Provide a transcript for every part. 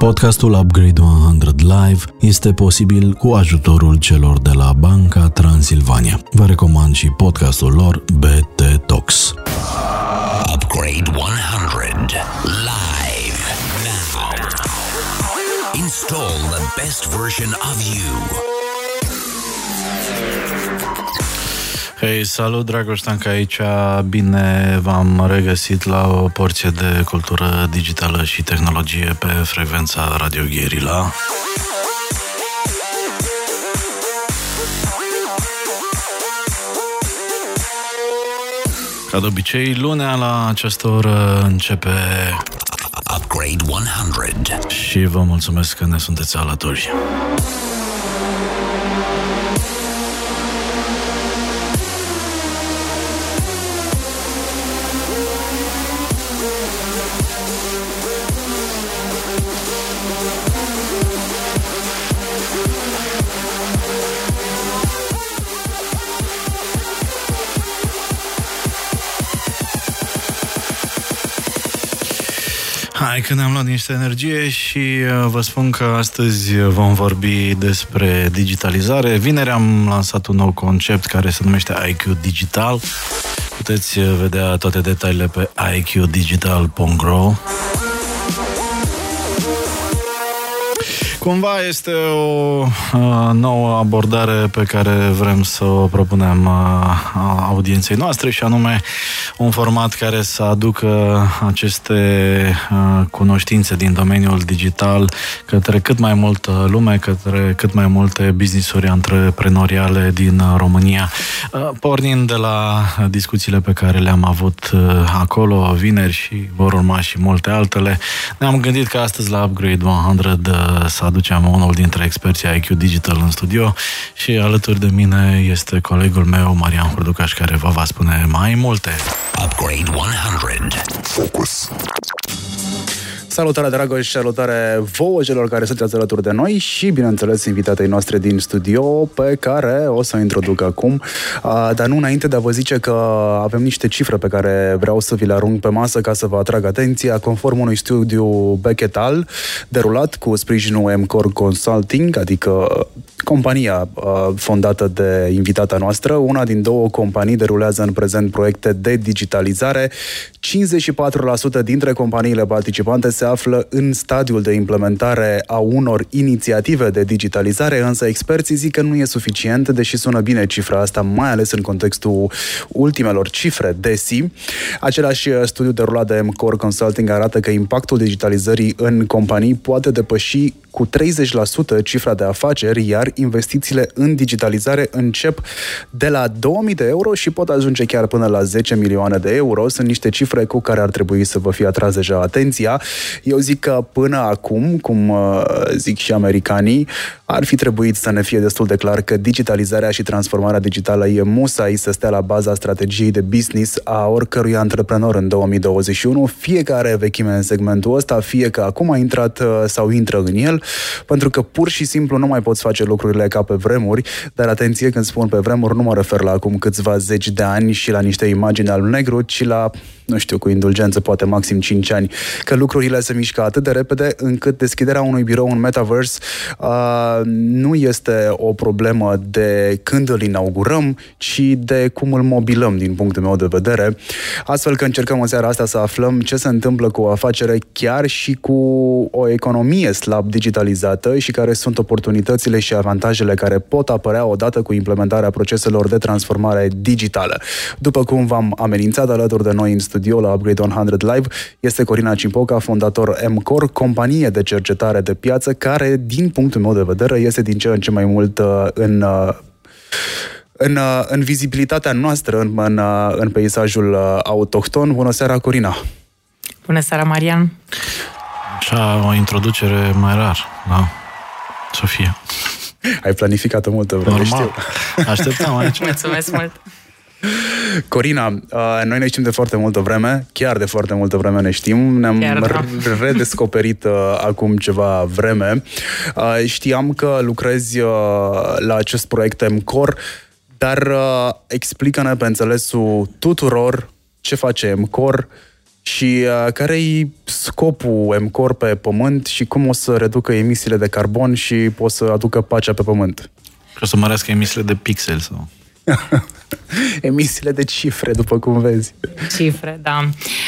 Podcastul Upgrade 100 Live este posibil cu ajutorul celor de la Banca Transilvania. Vă recomand și podcastul lor BT Talks. Upgrade 100 Live now. Install the best version of you. Hei, salut, Dragoș Tanca aici. Bine v-am regăsit la o porție de cultură digitală și tehnologie pe frecvența Radio Guerilla. Ca de obicei, lunea la această oră începe Upgrade 100 și vă mulțumesc că ne sunteți alături. Hai că ne-am luat niște energie și vă spun că astăzi vom vorbi despre digitalizare. Vineri am lansat un nou concept care se numește IQ Digital. Puteți vedea toate detaliile pe iqdigital.ro. Cumva este o nouă abordare pe care vrem să o propunem audienței noastre și anume un format care să aducă aceste cunoștințe din domeniul digital către cât mai multă lume, către cât mai multe business-uri antreprenoriale din România. Pornind de la discuțiile pe care le-am avut acolo vineri și vor urma și multe altele, ne-am gândit că astăzi la Upgrade 100 să aducem unul dintre experții IQ Digital în studio și alături de mine este colegul meu, Marian Hurducaș, care vă va spune mai multe. Upgrade 100 Focus. Salutare, Dragoș, salutare vouă celor care sunteți alături de noi și, bineînțeles, invitatei noastre din studio, pe care o să o introduc acum. Dar nu înainte de a vă zice că avem niște cifre pe care vreau să vi le arunc pe masă ca să vă atrag atenția, conform unui studiu Beck al, derulat cu sprijinul M-Core Consulting, adică compania fondată de invitata noastră. Una din două companii derulează în prezent proiecte de digitalizare. 54% dintre companiile participante se află în stadiul de implementare a unor inițiative de digitalizare, însă experții zic că nu e suficient, deși sună bine cifra asta, mai ales în contextul ultimelor cifre DESI. Același studiu derulat de M-Core Consulting arată că impactul digitalizării în companii poate depăși cu 30% cifra de afaceri, iar investițiile în digitalizare încep de la 2000 de euro și pot ajunge chiar până la 10 milioane de euro. Sunt niște cifre cu care ar trebui să vă fie atras deja atenția. Eu zic că până acum, cum zic și americanii, ar fi trebuit să ne fie destul de clar că digitalizarea și transformarea digitală e musai să stea la baza strategiei de business a oricărui antreprenor în 2021, fie că are vechime în segmentul ăsta, fie că acum a intrat sau intră în el, pentru că pur și simplu nu mai poți face lucrurile ca pe vremuri, dar atenție, când spun pe vremuri, nu mă refer la acum câțiva zeci de ani și la niște imagini alb-negru, ci la, nu știu, cu indulgență, poate maxim 5 ani, că lucrurile se mișcă atât de repede încât deschiderea unui birou în Metaverse nu este o problemă de când îl inaugurăm, ci de cum îl mobilăm din punctul meu de vedere. Astfel că încercăm în seara asta să aflăm ce se întâmplă cu o afacere chiar și cu o economie slab digitalizată și care sunt oportunitățile și avantajele care pot apărea odată cu implementarea proceselor de transformare digitală. După cum v-am amenințat, alături de noi în studio la Upgrade 100 Live este Corina Cimpoca, fondator M-Core, companie de cercetare de piață care, din punctul meu de vedere, este din ce în ce mai mult în vizibilitatea noastră, în peisajul autohton. Bună seara, Corina! Bună seara, Marian! Așa, o introducere mai rar, da? Sofia. Ai planificat-o multă vreme, normal. Știu. Așteptam aici. Mulțumesc mult! Corina, noi ne știm de foarte multă vreme, chiar de foarte multă vreme ne știm, ne-am redescoperit acum ceva vreme. Știam că lucrezi la acest proiect M-Core, dar explică-ne pe înțelesul tuturor ce face M-Core, Și care-i scopul MCOR pe Pământ și cum o să reducă emisiile de carbon și o să aducă pacea pe Pământ? O să mărească emisiile de pixel sau... Emisiile de cifre, după cum vezi. Cifre, da.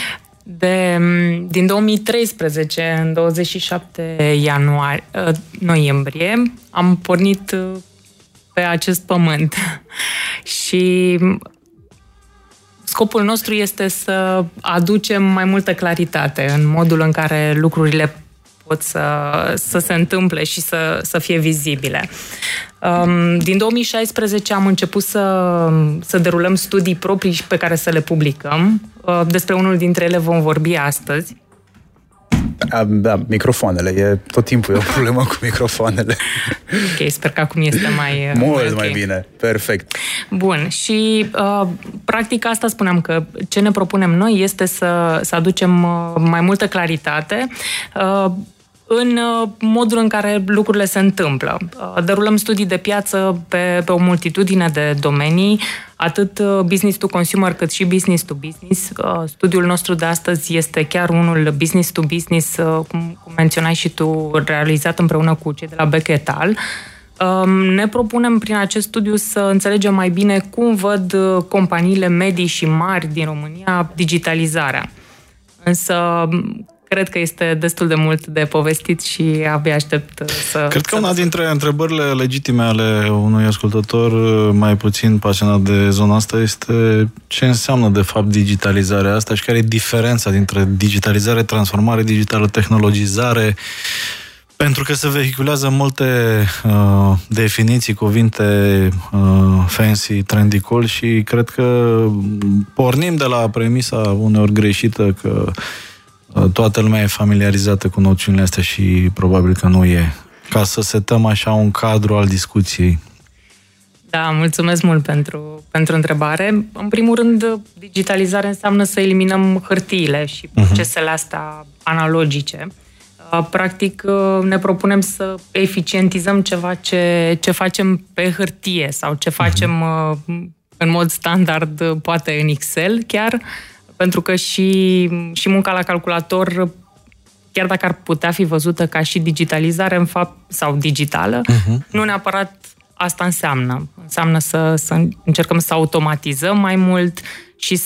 Din 2013, în 27 noiembrie, am pornit pe acest pământ. Și scopul nostru este să aducem mai multă claritate în modul în care lucrurile pot să se întâmple și să fie vizibile. Din 2016 am început să derulăm studii proprii pe care să le publicăm. Despre unul dintre ele vom vorbi astăzi. Da, microfoanele. E tot timpul e o problemă cu microfoanele. Ok, sper că acum este mai... Mult mai bine. Perfect. Bun. Și practic asta spuneam, că ce ne propunem noi este să aducem mai multă claritate în modul în care lucrurile se întâmplă. Derulăm studii de piață pe o multitudine de domenii, atât business to consumer cât și business to business. Studiul nostru de astăzi este chiar unul business to business, cum menționai și tu, realizat împreună cu cei de la Beck et al. Ne propunem prin acest studiu să înțelegem mai bine cum văd companiile medii și mari din România digitalizarea. Însă cred că este destul de mult de povestit și abia aștept să... Cred că una dintre întrebările legitime ale unui ascultător mai puțin pasionat de zona asta este ce înseamnă de fapt digitalizarea asta și care e diferența dintre digitalizare, transformare digitală, tehnologizare, pentru că se vehiculează multe definiții, cuvinte fancy, trendy, cool și cred că pornim de la premisa uneori greșită că toată lumea e familiarizată cu noțiunile astea și probabil că nu e. Ca să setăm așa un cadru al discuției. Da, mulțumesc mult pentru întrebare. În primul rând, digitalizarea înseamnă să eliminăm hârtiile și procesele astea analogice. Practic, ne propunem să eficientizăm ceva ce facem pe hârtie sau ce facem în mod standard, poate în Excel chiar, pentru că și munca la calculator, chiar dacă ar putea fi văzută ca și digitalizare în fapt, sau digitală, nu neapărat asta înseamnă. Înseamnă să încercăm să automatizăm mai mult și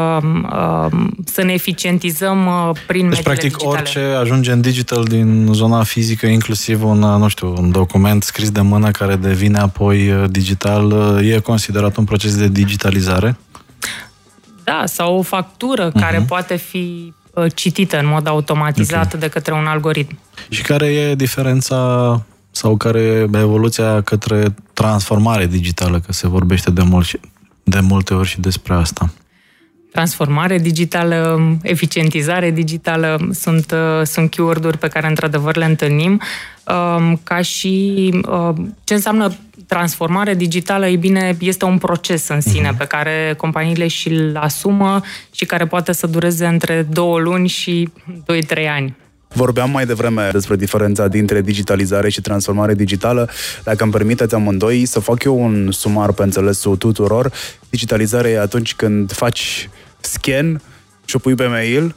să ne eficientizăm prin mediile practic, digitale. orice ajunge în digital din zona fizică, inclusiv un document scris de mână care devine apoi digital, e considerat un proces de digitalizare? Da, sau o factură care poate fi citită în mod automatizat de către un algoritm. Și care e diferența sau care e evoluția către transformare digitală, că se vorbește de multe ori și despre asta? Transformare digitală, eficientizare digitală sunt keyword-uri pe care într-adevăr le întâlnim. Ca și ce înseamnă transformare digitală, ei bine, este un proces în sine pe care companiile și-l asumă și care poate să dureze între 2 luni și 2-3 ani. Vorbeam mai devreme despre diferența dintre digitalizare și transformare digitală. Dacă îmi permiteți amândoi să fac eu un sumar pe înțelesul tuturor. Digitalizare e atunci când faci scan și o pui pe mail,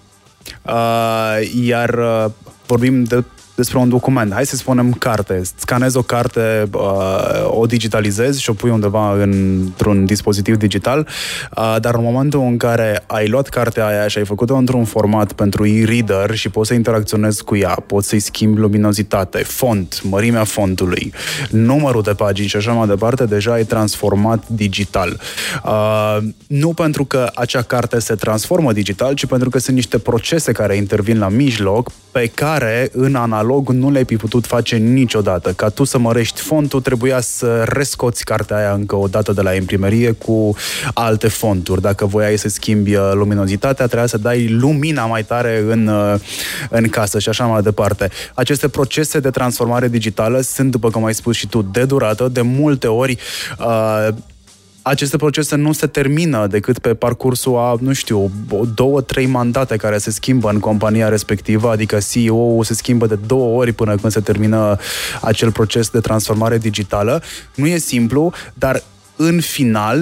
iar vorbim despre un document. Hai să spunem carte. Scanezi o carte, o digitalizezi și o pui undeva într-un dispozitiv digital, dar în momentul în care ai luat cartea aia și ai făcut-o într-un format pentru e-reader și poți să interacționezi cu ea, poți să-i schimbi luminozitate, font, mărimea fontului, numărul de pagini și așa mai departe, deja ai transformat digital. Nu pentru că acea carte se transformă digital, ci pentru că sunt niște procese care intervin la mijloc, pe care în analog nu le-ai fi putut face niciodată. Ca tu să mărești fontul, trebuia să rescoți cartea aia încă o dată de la imprimerie cu alte fonturi. Dacă voiai să schimbi luminozitatea, trebuia să dai lumina mai tare în casă și așa mai departe. Aceste procese de transformare digitală sunt, după cum ai spus și tu, de durată. De multe ori aceste procese nu se termină decât pe parcursul a, 2-3 mandate care se schimbă în compania respectivă, adică CEO-ul se schimbă de 2 ori până când se termină acel proces de transformare digitală. Nu e simplu, dar în final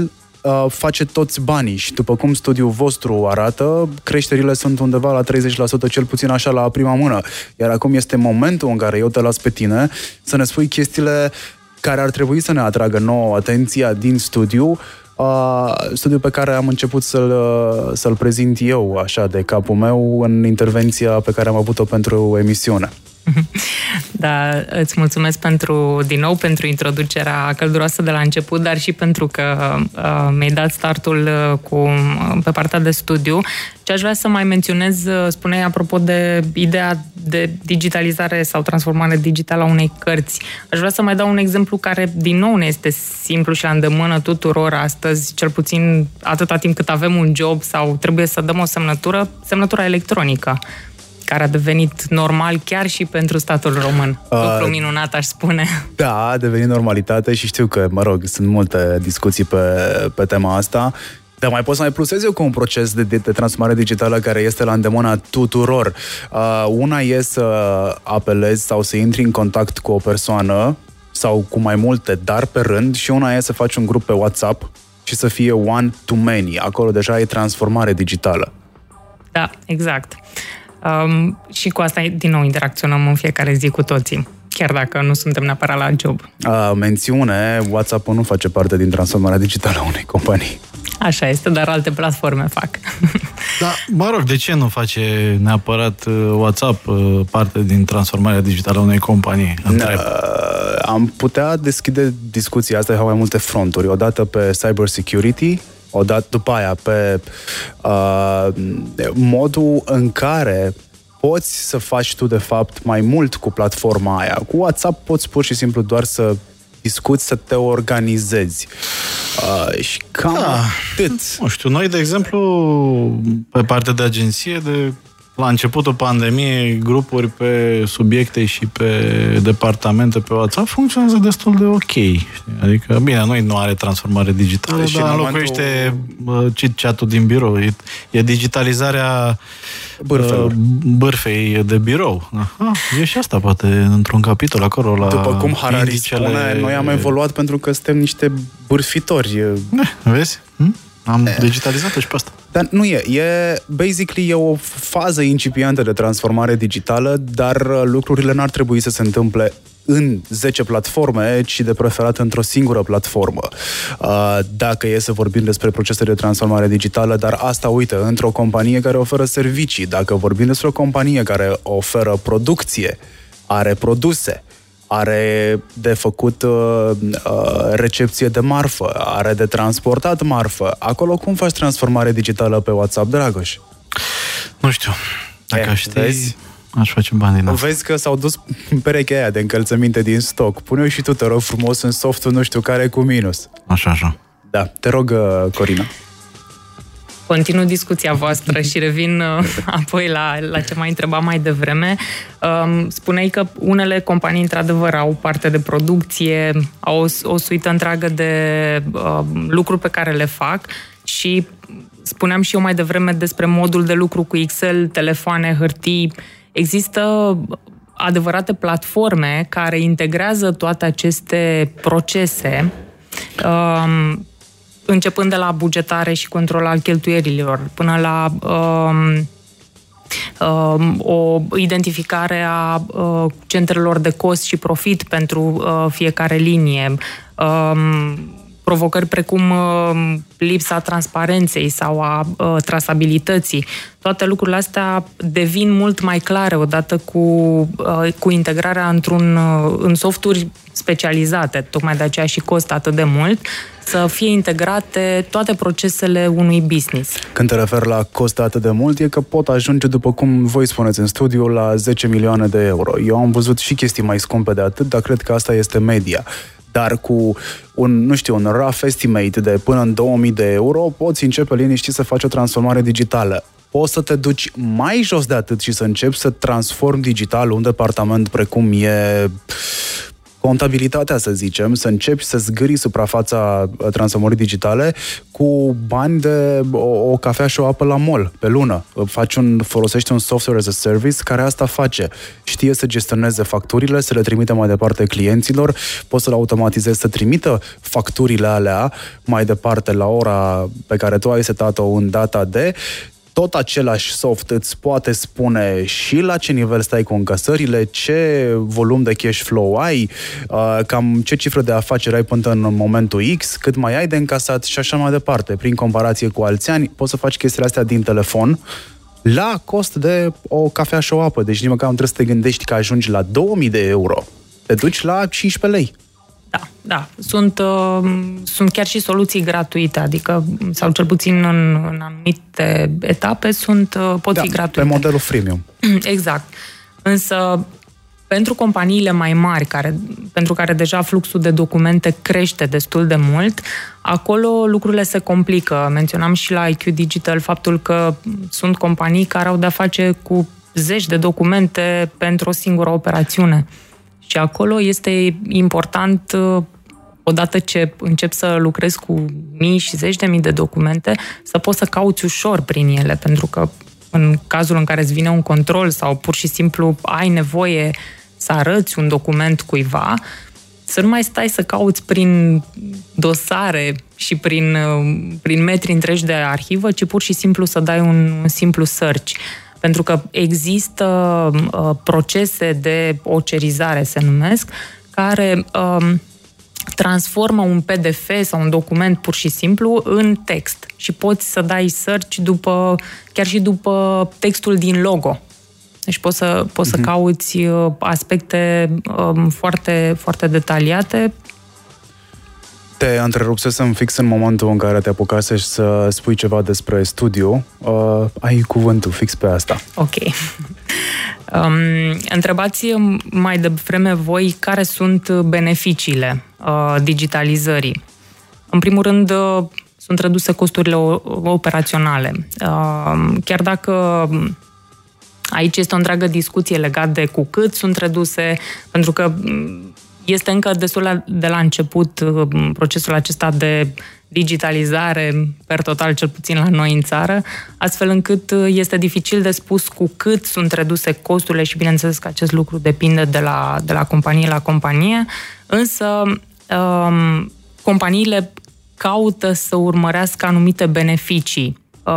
face toți banii și după cum studiul vostru arată, creșterile sunt undeva la 30%, cel puțin așa la prima mână. Iar acum este momentul în care eu te las pe tine să ne spui chestiile care ar trebui să ne atragă nouă atenția din studiu, studiul pe care am început să-l prezint eu, așa, de capul meu, în intervenția pe care am avut-o pentru emisiune. Da, îți mulțumesc din nou pentru introducerea călduroasă de la început, dar și pentru că mi-ai dat startul pe partea de studiu. Ce aș vrea să mai menționez, spuneai apropo de ideea de digitalizare sau transformare digitală a unei cărți. Aș vrea să mai dau un exemplu care, din nou, ne este simplu și la îndemână tuturor astăzi, cel puțin atâta timp cât avem un job sau trebuie să dăm o semnătura electronică, care a devenit normal chiar și pentru statul român. Lucru minunat, aș spune. Da, a devenit normalitate și știu că, sunt multe discuții pe tema asta, dar mai pot să mai plusez eu cu un proces de transformare digitală care este la îndemâna tuturor. Una e să apelezi sau să intri în contact cu o persoană sau cu mai multe, dar pe rând, și una e să faci un grup pe WhatsApp și să fie one to many. Acolo deja e transformare digitală. Da, exact. Și cu asta, din nou, interacționăm în fiecare zi cu toții, chiar dacă nu suntem neapărat la job. Mențiune, WhatsApp-ul nu face parte din transformarea digitală a unei companii. Așa este, dar alte platforme fac. Da, de ce nu face neapărat WhatsApp parte din transformarea digitală a unei companii? Am putea deschide discuția asta pe mai multe fronturi. Odată pe cyber security, odată după aia pe modul în care poți să faci tu, de fapt, mai mult cu platforma aia. Cu WhatsApp poți pur și simplu doar să discuți, să te organizezi. Și cam atât. Nu știu, noi, de exemplu, pe partea de agenție, la începutul pandemiei, grupuri pe subiecte și pe departamente pe WhatsApp funcționează destul de ok. Știi? Adică, bine, noi nu are transformare digitală, dar înlocuiește chit-chat-ul din birou. E digitalizarea bârfei de birou. E și asta, poate, într-un capitol acolo. După cum Harari spune, noi am evoluat pentru că suntem niște bârfitori. Vezi? Am digitalizat-o și pe asta. Dar nu basically e o fază incipientă de transformare digitală, dar lucrurile n-ar trebui să se întâmple în 10 platforme, ci de preferat într-o singură platformă. Dacă e să vorbim despre procese de transformare digitală, dar asta, uite, într-o companie care oferă servicii, dacă vorbim despre o companie care oferă producție, are produse, are de făcut recepție de marfă, are de transportat marfă. Acolo cum faci transformare digitală pe WhatsApp, Dragoș? Nu știu. Dacă știi, aș face bani din asta. Vezi că s-au dus perechea aia de încălțăminte din stoc. Pune-o și tu, te rog frumos, în softul nu știu care cu minus. Așa. Da, te rog, Corina. Continu discuția voastră și revin apoi la ce m-ai întrebat mai devreme. Spuneai că unele companii, într-adevăr, au parte de producție, au o suită întreagă de lucruri pe care le fac și spuneam și eu mai devreme despre modul de lucru cu Excel, telefoane, hârtii. Există adevărate platforme care integrează toate aceste procese, începând de la bugetare și control al cheltuielilor, până la o identificare a centrelor de cost și profit pentru fiecare linie, provocări precum lipsa transparenței sau a trasabilității. Toate lucrurile astea devin mult mai clare odată cu integrarea în softuri specializate, tocmai de aceea și costă atât de mult, să fie integrate toate procesele unui business. Când te referi la costă atât de mult, e că pot ajunge, după cum voi spuneți în studiu, la 10 milioane de euro. Eu am văzut și chestii mai scumpe de atât, dar cred că asta este media. Dar cu un rough estimate de până în 2000 de euro, poți începe liniștit să faci o transformare digitală. Poți să te duci mai jos de atât și să începi să transformi digital un departament precum e contabilitatea, să zicem, să începi să zgârii suprafața transformării digitale cu bani de o cafea și o apă la mall, pe lună. Folosești un software as a service care asta face. Știe să gestioneze facturile, să le trimite mai departe clienților, poți să-l automatizezi să trimită facturile alea mai departe la ora pe care tu ai setat-o în data de. Tot același soft îți poate spune și la ce nivel stai cu încasările, ce volum de cash flow ai, cam ce cifră de afaceri ai până în momentul X, cât mai ai de încasat și așa mai departe. Prin comparație cu alți ani, poți să faci chestiile astea din telefon la cost de o cafea și o apă. Deci nici măcar nu trebuie să te gândești că ajungi la 2000 de euro. Te duci la 15 lei. Da. Sunt chiar și soluții gratuite, adică, sau cel puțin în anumite etape, pot fi gratuite. Pe modelul freemium. Exact. Însă, pentru companiile mai mari, pentru care deja fluxul de documente crește destul de mult, acolo lucrurile se complică. Menționam și la IQ Digital faptul că sunt companii care au de-a face cu zeci de documente pentru o singură operațiune. Și acolo este important, odată ce începi să lucrezi cu mii și zeci de mii de documente, să poți să cauți ușor prin ele, pentru că în cazul în care îți vine un control sau pur și simplu ai nevoie să arăți un document cuiva, să nu mai stai să cauți prin dosare și prin metri întregi de arhivă, ci pur și simplu să dai un simplu search. Pentru că există procese de ocerizare, se numesc, care transformă un PDF sau un document pur și simplu în text. Și poți să dai search chiar și după textul din logo. Deci poți să cauți aspecte foarte, foarte detaliate. Te întrerupsesem fix în momentul în care te apucase să spui ceva despre studiu. Ai cuvântul fix pe asta. Ok. Întrebați mai devreme voi care sunt beneficiile digitalizării. În primul rând, sunt reduse costurile operaționale. Chiar dacă aici este o întreagă discuție legată de cu cât sunt reduse, pentru că este încă destul de la început procesul acesta de digitalizare, per total, cel puțin la noi în țară, astfel încât este dificil de spus cu cât sunt reduse costurile și, bineînțeles, că acest lucru depinde de la companie la companie, însă companiile caută să urmărească anumite beneficii.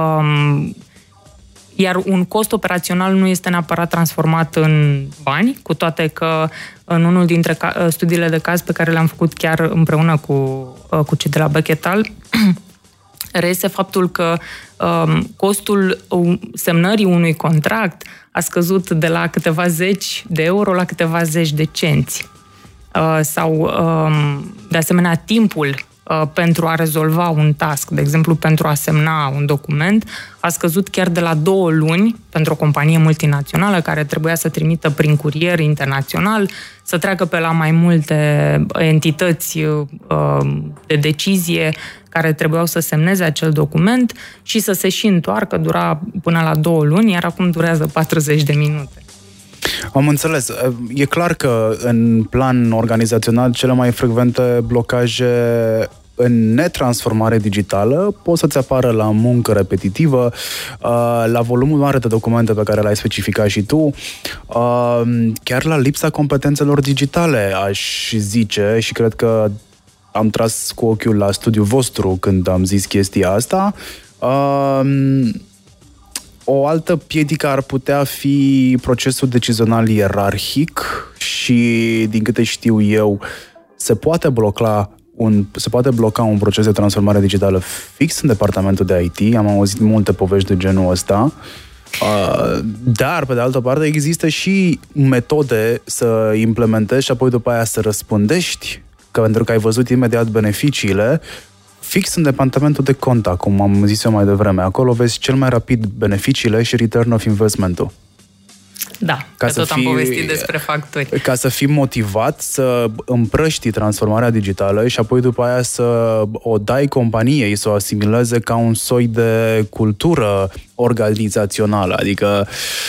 Iar un cost operațional nu este neapărat transformat în bani, cu toate că în unul dintre studiile de caz pe care le-am făcut chiar împreună cu cei de la Becketal, reiese faptul că costul semnării unui contract a scăzut de la câteva zeci de euro la câteva zeci de cenți. Sau, de asemenea, timpul pentru a rezolva un task, de exemplu, pentru a semna un document, a scăzut chiar de la 2 luni pentru o companie multinațională care trebuia să trimită prin curier internațional, să treacă pe la mai multe entități de decizie care trebuiau să semneze acel document și să se și întoarcă, dura până la 2 luni, iar acum durează 40 de minute. Am înțeles. E clar că în plan organizațional cele mai frecvente blocaje în netransformare digitală pot să-ți apară la muncă repetitivă, la volumul mare de documente pe care l-ai specificat și tu, chiar la lipsa competențelor digitale, aș zice, și cred că am tras cu ochiul la studiul vostru când am zis chestia asta. O altă piedică ar putea fi procesul decizional ierarhic și, din câte știu eu, se poate bloca un proces de transformare digitală fix în departamentul de IT. Am auzit multe povești de genul ăsta. Dar, pe de altă parte, există și metode să implementezi și apoi după aia să răspundești, că pentru că ai văzut imediat beneficiile, fix în departamentul de contact, cum am zis eu mai devreme. Acolo vezi cel mai rapid beneficiile și return of investment-ul. Da, că tot am povestit despre factori. Ca să fii motivat să împrăști transformarea digitală și apoi după aia să o dai companiei, să o asimileze ca un soi de cultură organizațională. Adică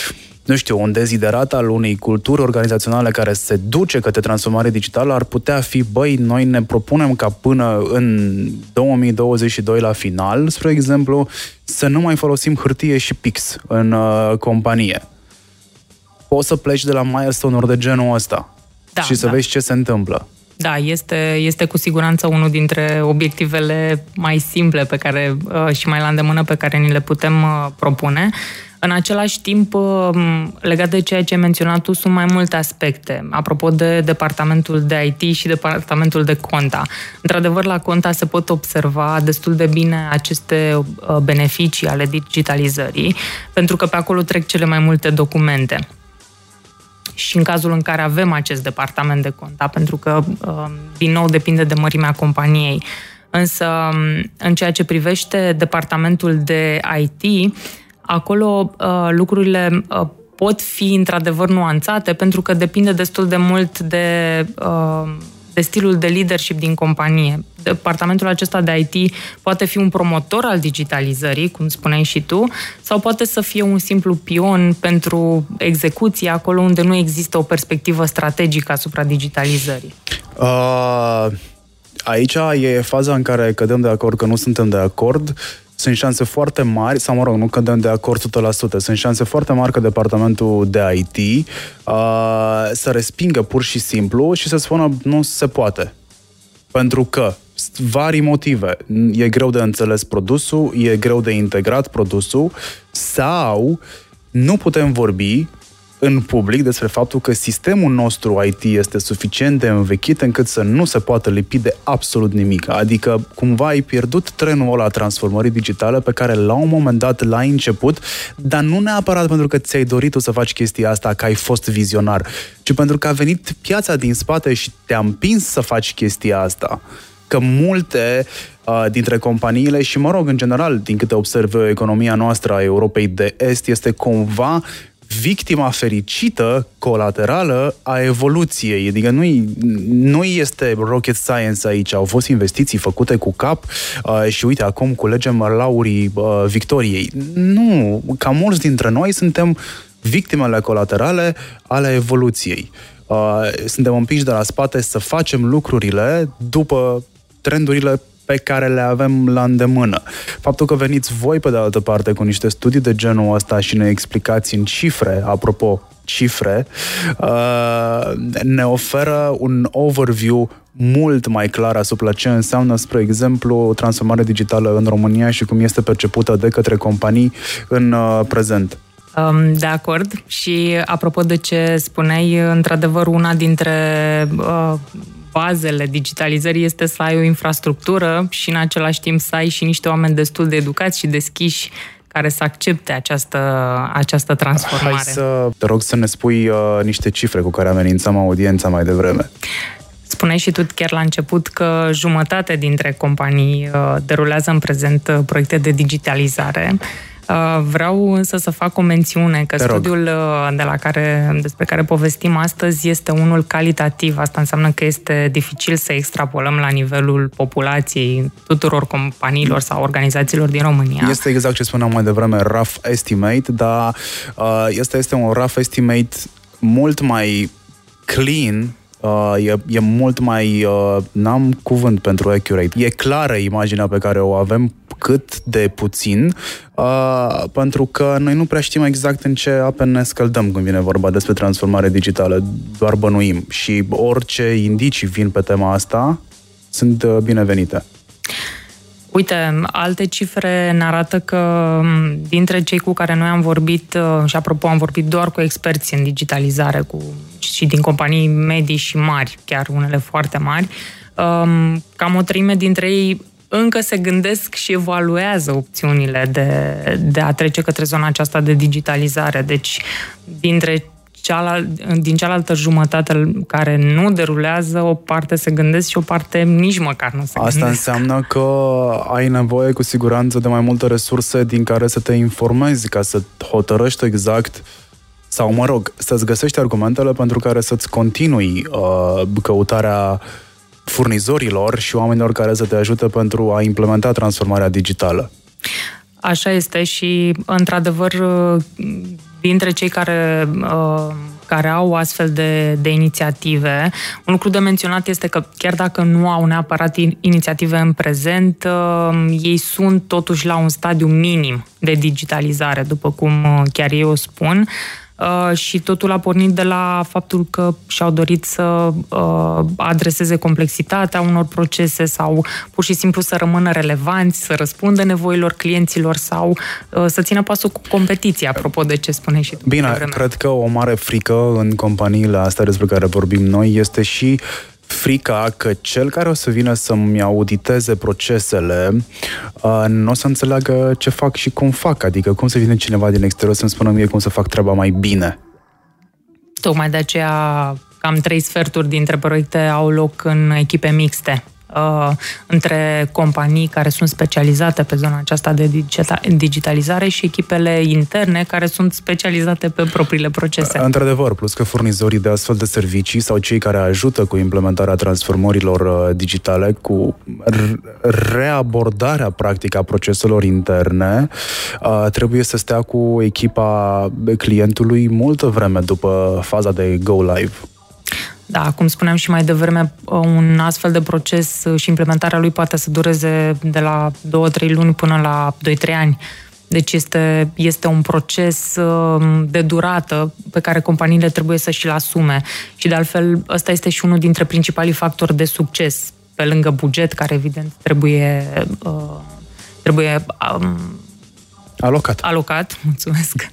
nu știu, un deziderat al unei culturi organizaționale care se duce către transformare digitală ar putea fi, băi, noi ne propunem ca până în 2022 la final, spre exemplu, să nu mai folosim hârtie și pix în companie. Poți să pleci de la milestone-uri de genul ăsta și să vezi ce se întâmplă. Da, este cu siguranță unul dintre obiectivele mai simple pe care, și mai la îndemână pe care ni le putem propune. În același timp, legat de ceea ce ai menționat tu, sunt mai multe aspecte. Apropo de departamentul de IT și departamentul de conta. Într-adevăr, la conta se pot observa destul de bine aceste beneficii ale digitalizării, pentru că pe acolo trec cele mai multe documente. Și în cazul în care avem acest departament de conta, pentru că, din nou, depinde de mărimea companiei. Însă, în ceea ce privește departamentul de IT, acolo lucrurile pot fi într-adevăr nuanțate, pentru că depinde destul de mult de stilul de leadership din companie. Departamentul acesta de IT poate fi un promotor al digitalizării, cum spuneai și tu, sau poate să fie un simplu pion pentru execuție acolo unde nu există o perspectivă strategică asupra digitalizării. Aici e faza în care cădem de acord că nu suntem de acord. Sunt șanse foarte mari, sau mă rog, nu cădem de acord 100%, sunt șanse foarte mari că departamentul de IT să respingă pur și simplu și să spună nu se poate. Pentru că vari motive. E greu de înțeles produsul, e greu de integrat produsul sau nu putem vorbi în public despre faptul că sistemul nostru IT este suficient de învechit încât să nu se poată lipi de absolut nimic. Adică cumva ai pierdut trenul ăla transformării digitale pe care la un moment dat l-ai început, dar nu neapărat pentru că ți-ai dorit tu să faci chestia asta, că ai fost vizionar, ci pentru că a venit piața din spate și te-a împins să faci chestia asta. Că multe dintre companiile și, mă rog, în general, din câte observ economia noastră a Europei de Est, este cumva victima fericită, colaterală a evoluției. Adică nu este rocket science aici. Au fost investiții făcute cu cap și uite, acum culegem laurii victoriei. Nu, ca mulți dintre noi suntem victimele colaterale ale evoluției. Suntem împinși de la spate să facem lucrurile după trendurile pe care le avem la îndemână. Faptul că veniți voi, pe de altă parte, cu niște studii de genul ăsta și ne explicați în cifre, apropo, cifre, ne oferă un overview mult mai clar asupra ce înseamnă, spre exemplu, transformare digitală în România și cum este percepută de către companii în prezent. De acord. Și apropo de ce spuneai, într-adevăr, una dintre bazele digitalizării este să ai o infrastructură și în același timp să ai și niște oameni destul de educați și deschiși care să accepte această transformare. Hai să te rog să ne spui niște cifre cu care amenințăm audiența mai devreme. Spuneai și tu chiar la început că jumătate dintre companii derulează în prezent proiecte de digitalizare. Vreau însă să fac o mențiune că studiul despre care povestim astăzi este unul calitativ. Asta înseamnă că este dificil să extrapolăm la nivelul populației tuturor companiilor sau organizațiilor din România. Este exact ce spuneam mai devreme, rough estimate, dar este un rough estimate mult mai clean, e mult mai, n-am cuvânt pentru accurate, e clară imaginea pe care o avem cât de puțin, pentru că noi nu prea știm exact în ce ape ne scăldăm când vine vorba despre transformare digitală, doar bănuim și orice indicii vin pe tema asta sunt binevenite. Uite, alte cifre ne arată că dintre cei cu care noi am vorbit, și apropo am vorbit doar cu experți în digitalizare și din companii medii și mari, chiar unele foarte mari, cam o treime dintre ei încă se gândesc și evaluează opțiunile de a trece către zona aceasta de digitalizare. Deci, din cealaltă jumătate care nu derulează, o parte se gândesc și o parte nici măcar nu se gândesc. Asta înseamnă că ai nevoie cu siguranță de mai multe resurse din care să te informezi ca să hotărăști exact sau, mă rog, să-ți găsești argumentele pentru care să-ți continui căutarea furnizorilor și oamenilor care să te ajute pentru a implementa transformarea digitală. Așa este și, într-adevăr, dintre cei care au astfel de inițiative, un lucru de menționat este că chiar dacă nu au neapărat inițiative în prezent, ei sunt totuși la un stadiu minim de digitalizare, după cum chiar ei o spun, și totul a pornit de la faptul că și-au dorit să adreseze complexitatea unor procese sau pur și simplu să rămână relevanți, să răspundă nevoilor clienților sau să țină pasul cu competiția, apropo de ce spuneai și tu. Bine, cred că o mare frică în companiile astea despre care vorbim noi este și frica că cel care o să vină să-mi auditeze procesele nu o să înțeleagă ce fac și cum fac. Adică cum să vină cineva din exterior să-mi spună mie cum să fac treaba mai bine. Tocmai de aceea cam 3/4 dintre proiecte au loc în echipe mixte. Între companii care sunt specializate pe zona aceasta de digitalizare și echipele interne care sunt specializate pe propriile procese. Într-adevăr, plus că furnizorii de astfel de servicii sau cei care ajută cu implementarea transformărilor digitale, cu reabordarea practică a proceselor interne, trebuie să stea cu echipa clientului multă vreme după faza de go live. Da, cum spuneam și mai devreme, un astfel de proces și implementarea lui poate să dureze de la 2-3 luni până la 2-3 ani. Deci este un proces de durată pe care companiile trebuie să și-l asume. Și de altfel, ăsta este și unul dintre principalii factori de succes, pe lângă buget, care evident trebuie Alocat, mulțumesc.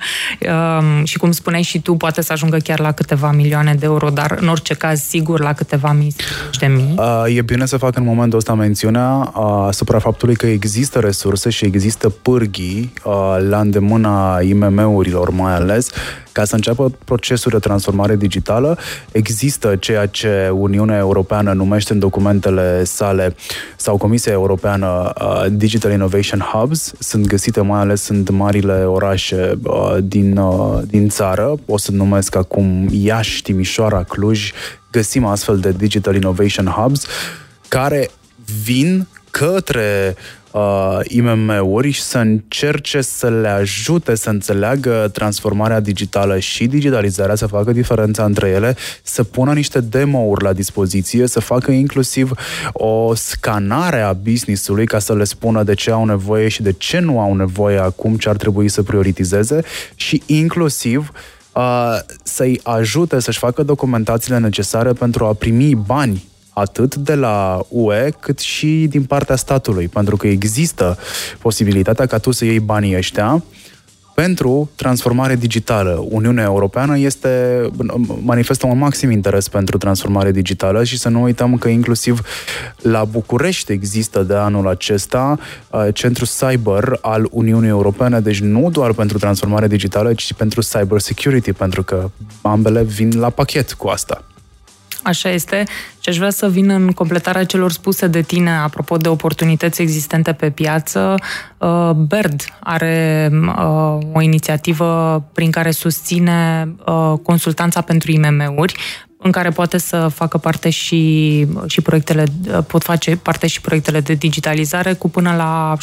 Și cum spuneai și tu, poate să ajungă chiar la câteva milioane de euro, dar în orice caz, sigur, la câteva mii de mii. E bine să fac în momentul ăsta mențiunea asupra faptului că există resurse și există pârghii la îndemâna IMM-urilor mai ales, ca să înceapă procesul de transformare digitală. Există ceea ce Uniunea Europeană numește în documentele sale sau Comisia Europeană Digital Innovation Hubs. Sunt găsite mai ales în marile orașe din țară. O să numesc acum Iași, Timișoara, Cluj. Găsim astfel de Digital Innovation Hubs care vin către IMM-uri și să încerce să le ajute să înțeleagă transformarea digitală și digitalizarea, să facă diferența între ele, să pună niște demo-uri la dispoziție, să facă inclusiv o scanare a business-ului ca să le spună de ce au nevoie și de ce nu au nevoie acum, ce ar trebui să prioritizeze și inclusiv să-i ajute să-și facă documentațiile necesare pentru a primi bani atât de la UE, cât și din partea statului, pentru că există posibilitatea ca tu să iei banii ăștia pentru transformare digitală. Uniunea Europeană manifestă un maxim interes pentru transformare digitală și să nu uităm că inclusiv la București există de anul acesta Centrul Cyber al Uniunii Europene, deci nu doar pentru transformare digitală, ci și pentru cyber security, pentru că ambele vin la pachet cu asta. Așa este și aș vrea să vin în completarea celor spuse de tine apropo de oportunități existente pe piață. BERD are o face prin care susține consultanța pentru IMM-uri, în care poate să facă parte și proiectele, pot face parte și proiectele de digitalizare cu până la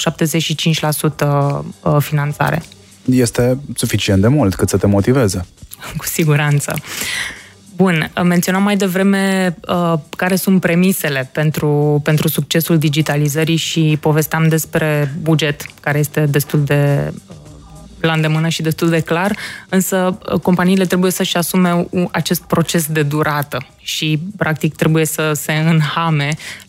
75% finanțare. Este suficient de mult cât să te motiveze. Cu siguranță. Bun, menționam mai devreme care sunt premisele pentru succesul digitalizării și povesteam despre buget, care este destul de la îndemână și destul de clar, însă companiile trebuie să-și asume acest proces de durată și, practic, trebuie să se înhame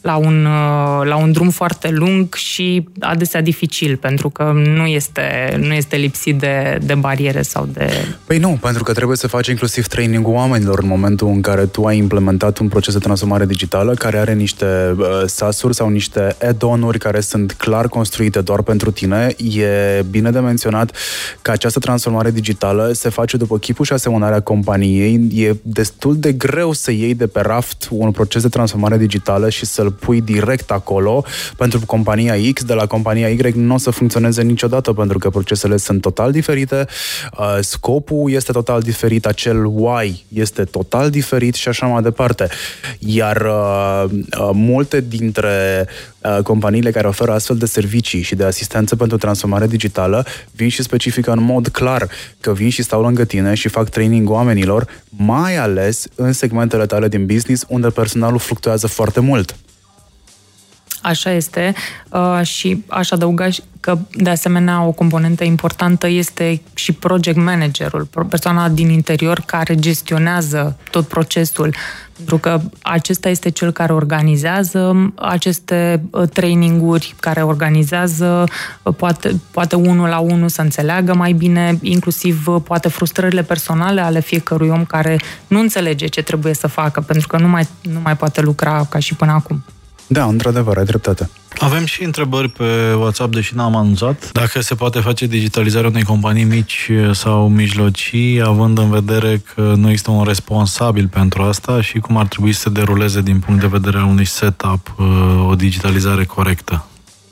la un drum foarte lung și adesea dificil, pentru că nu este lipsit de bariere sau de... Păi nu, pentru că trebuie să faci inclusiv training-ul oamenilor în momentul în care tu ai implementat un proces de transformare digitală care are niște SaaS-uri sau niște add-on-uri care sunt clar construite doar pentru tine. E bine de menționat că această transformare digitală se face după chipul și asemănarea companiei. E destul de greu să iei de pe raft un proces de transformare digitală și să-l pui direct acolo. Pentru compania X, de la compania Y nu o să funcționeze niciodată, pentru că procesele sunt total diferite, scopul este total diferit, acel why este total diferit și așa mai departe. Iar multe dintre companiile care oferă astfel de servicii și de asistență pentru transformare digitală vin și specifică în mod clar că vin și stau lângă tine și fac training oamenilor, mai ales în segmentele tale din business unde personalul fluctuează foarte mult. Așa este și aș adăuga că, de asemenea, o componentă importantă este și project managerul, persoana din interior care gestionează tot procesul, pentru că acesta este cel care organizează aceste traininguri, care organizează, poate unul la unul să înțeleagă mai bine, inclusiv poate frustrările personale ale fiecărui om care nu înțelege ce trebuie să facă, pentru că nu mai poate lucra ca și până acum. Da, într-adevăr, ai dreptate. Avem și întrebări pe WhatsApp, deși n-am anunțat. Dacă se poate face digitalizarea unei companii mici sau mijlocii, având în vedere că nu există un responsabil pentru asta și cum ar trebui să se deruleze din punct de vedere al unui setup o digitalizare corectă.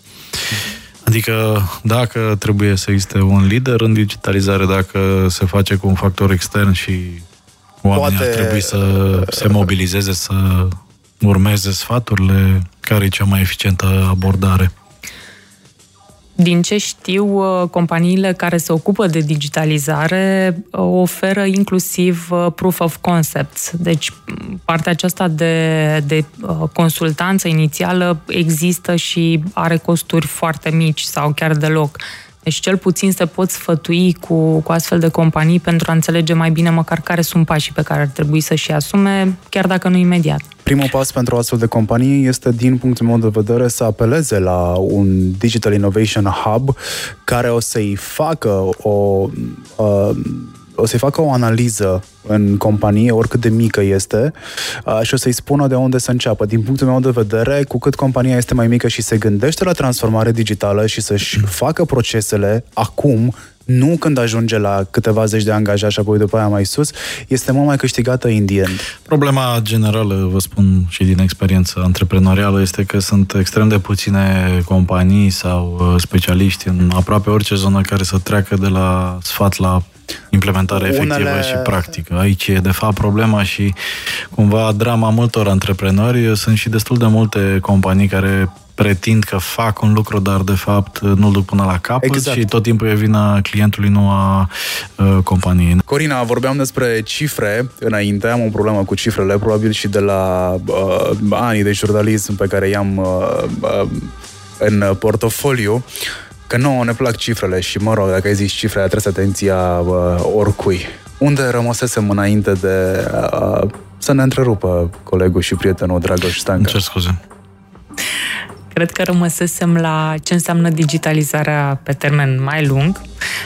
Adică dacă trebuie să existe un lider în digitalizare, dacă se face cu un factor extern și oamenii ar trebui să se mobilizeze, să urmeze sfaturile, care e cea mai eficientă abordare? Din ce știu, companiile care se ocupă de digitalizare oferă inclusiv proof of concepts. Deci partea aceasta de consultanță inițială există și are costuri foarte mici sau chiar deloc. Deci cel puțin se pot sfătui cu astfel de companii pentru a înțelege mai bine măcar care sunt pașii pe care ar trebui să-și asume, chiar dacă nu imediat. Primul pas pentru astfel de companii este, din punctul meu de vedere, să apeleze la un Digital Innovation Hub care o să-i facă o analiză în companie, oricât de mică este, și o să-i spună de unde să înceapă. Din punctul meu de vedere, cu cât compania este mai mică și se gândește la transformare digitală și să-și facă procesele acum, nu când ajunge la câteva zeci de angajați și apoi după aia mai sus, este mult mai câștigată in the end. Problema generală, vă spun și din experiență antreprenorială, este că sunt extrem de puține companii sau specialiști în aproape orice zonă care să treacă de la sfat la implementare efectivă și practică. Aici e de fapt problema și cumva drama multor antreprenori. Sunt și destul de multe companii care pretind că fac un lucru, dar de fapt nu-l duc până la capăt, exact. Și tot timpul e vina clientului, nu a companiei. Corina, vorbeam despre cifre înainte, am o problemă cu cifrele, probabil și de la anii de jurnalism pe care i-am în portofoliu, că nouă ne plac cifrele și, mă rog, dacă ai zis cifre, atrage atenția oricui. Unde rămăsesem înainte de să ne întrerupă colegul și prietenul Dragoș Stanca? Îmi cer scuze. Cred că rămăsesem la ce înseamnă digitalizarea pe termen mai lung.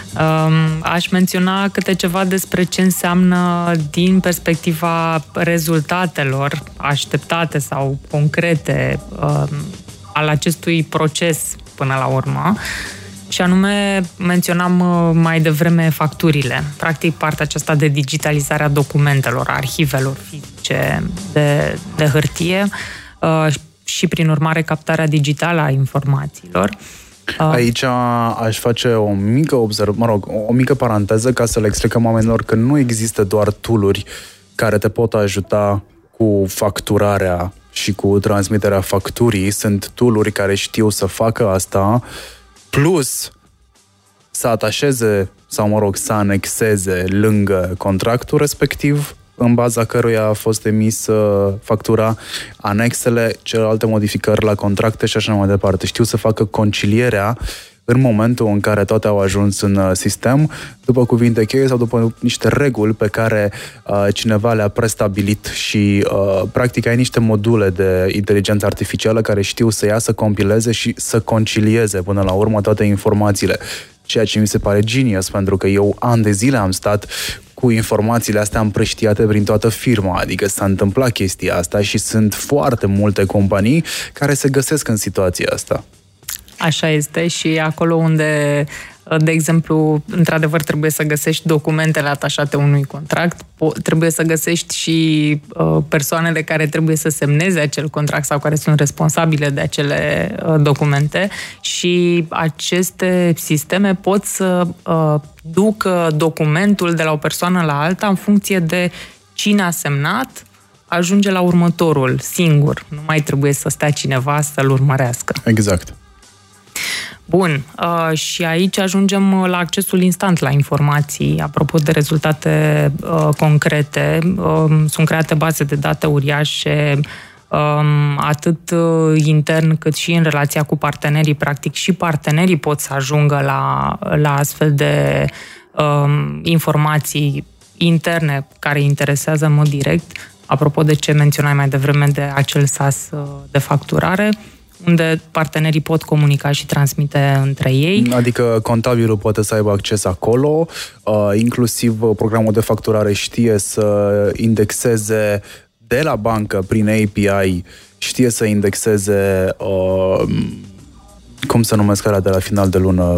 Aș menționa câte ceva despre ce înseamnă din perspectiva rezultatelor așteptate sau concrete al acestui proces până la urmă. Și anume, menționam mai devreme facturile. Practic, partea aceasta de digitalizare a documentelor, arhivelor fizice de hârtie și, prin urmare, captarea digitală a informațiilor. Aici aș face o mică o mică paranteză ca să le explicăm oamenilor că nu există doar tool-uri care te pot ajuta cu facturarea și cu transmiterea facturii. Sunt tool-uri care știu să facă asta, plus să atașeze sau, să anexeze lângă contractul respectiv, în baza căruia a fost emisă factura, anexele, celelalte modificări la contracte și așa mai departe. Știu să facă concilierea în momentul în care toate au ajuns în sistem, după cuvinte cheie sau după niște reguli pe care cineva le-a prestabilit și practic ai niște module de inteligență artificială care știu să ia, să compileze și să concilieze până la urmă toate informațiile. Ceea ce mi se pare genius, pentru că eu ani de zile am stat cu informațiile astea împrăștiate prin toată firma, adică s-a întâmplat chestia asta și sunt foarte multe companii care se găsesc în situația asta. Așa este și acolo unde, de exemplu, într-adevăr trebuie să găsești documentele atașate unui contract, trebuie să găsești și persoanele care trebuie să semneze acel contract sau care sunt responsabile de acele documente și aceste sisteme pot să ducă documentul de la o persoană la alta în funcție de cine a semnat, ajunge la următorul singur. Nu mai trebuie să stea cineva să-l urmărească. Exact. Bun, și aici ajungem la accesul instant la informații. Apropo de rezultate concrete, sunt create baze de date uriașe, atât intern cât și în relația cu partenerii. Practic și partenerii pot să ajungă la astfel de informații interne care interesează în mod direct. Apropo de ce menționai mai devreme de acel SAS de facturare, unde partenerii pot comunica și transmite între ei. Adică contabilul poate să aibă acces acolo, inclusiv programul de facturare știe să indexeze de la bancă prin API, știe să indexeze cum se numesc alea de la final de lună?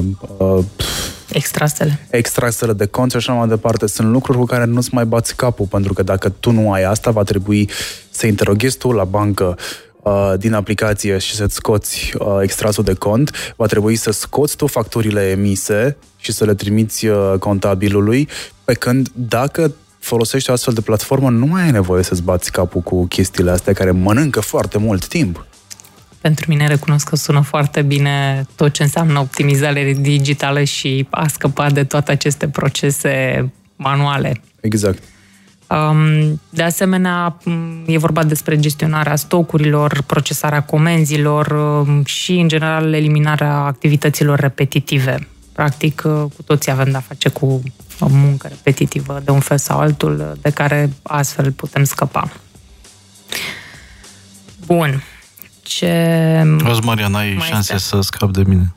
Extrasele de cont și așa mai departe. Sunt lucruri cu care nu-ți mai bați capul, pentru că dacă tu nu ai asta, va trebui să interoghezi tu la bancă din aplicație și să-ți scoți extrasul de cont, va trebui să scoți tu facturile emise și să le trimiți contabilului, pe când dacă folosești o astfel de platformă, nu mai ai nevoie să-ți bați capul cu chestiile astea care mănâncă foarte mult timp. Pentru mine recunosc că sună foarte bine tot ce înseamnă optimizare digitală și a scăpat de toate aceste procese manuale. Exact. De asemenea, e vorba despre gestionarea stocurilor, procesarea comenzilor și, în general, eliminarea activităților repetitive. Practic, cu toții avem de-a face cu o muncă repetitivă de un fel sau altul, de care astfel putem scăpa. Bun. Marian, ai șanse să scapi de mine.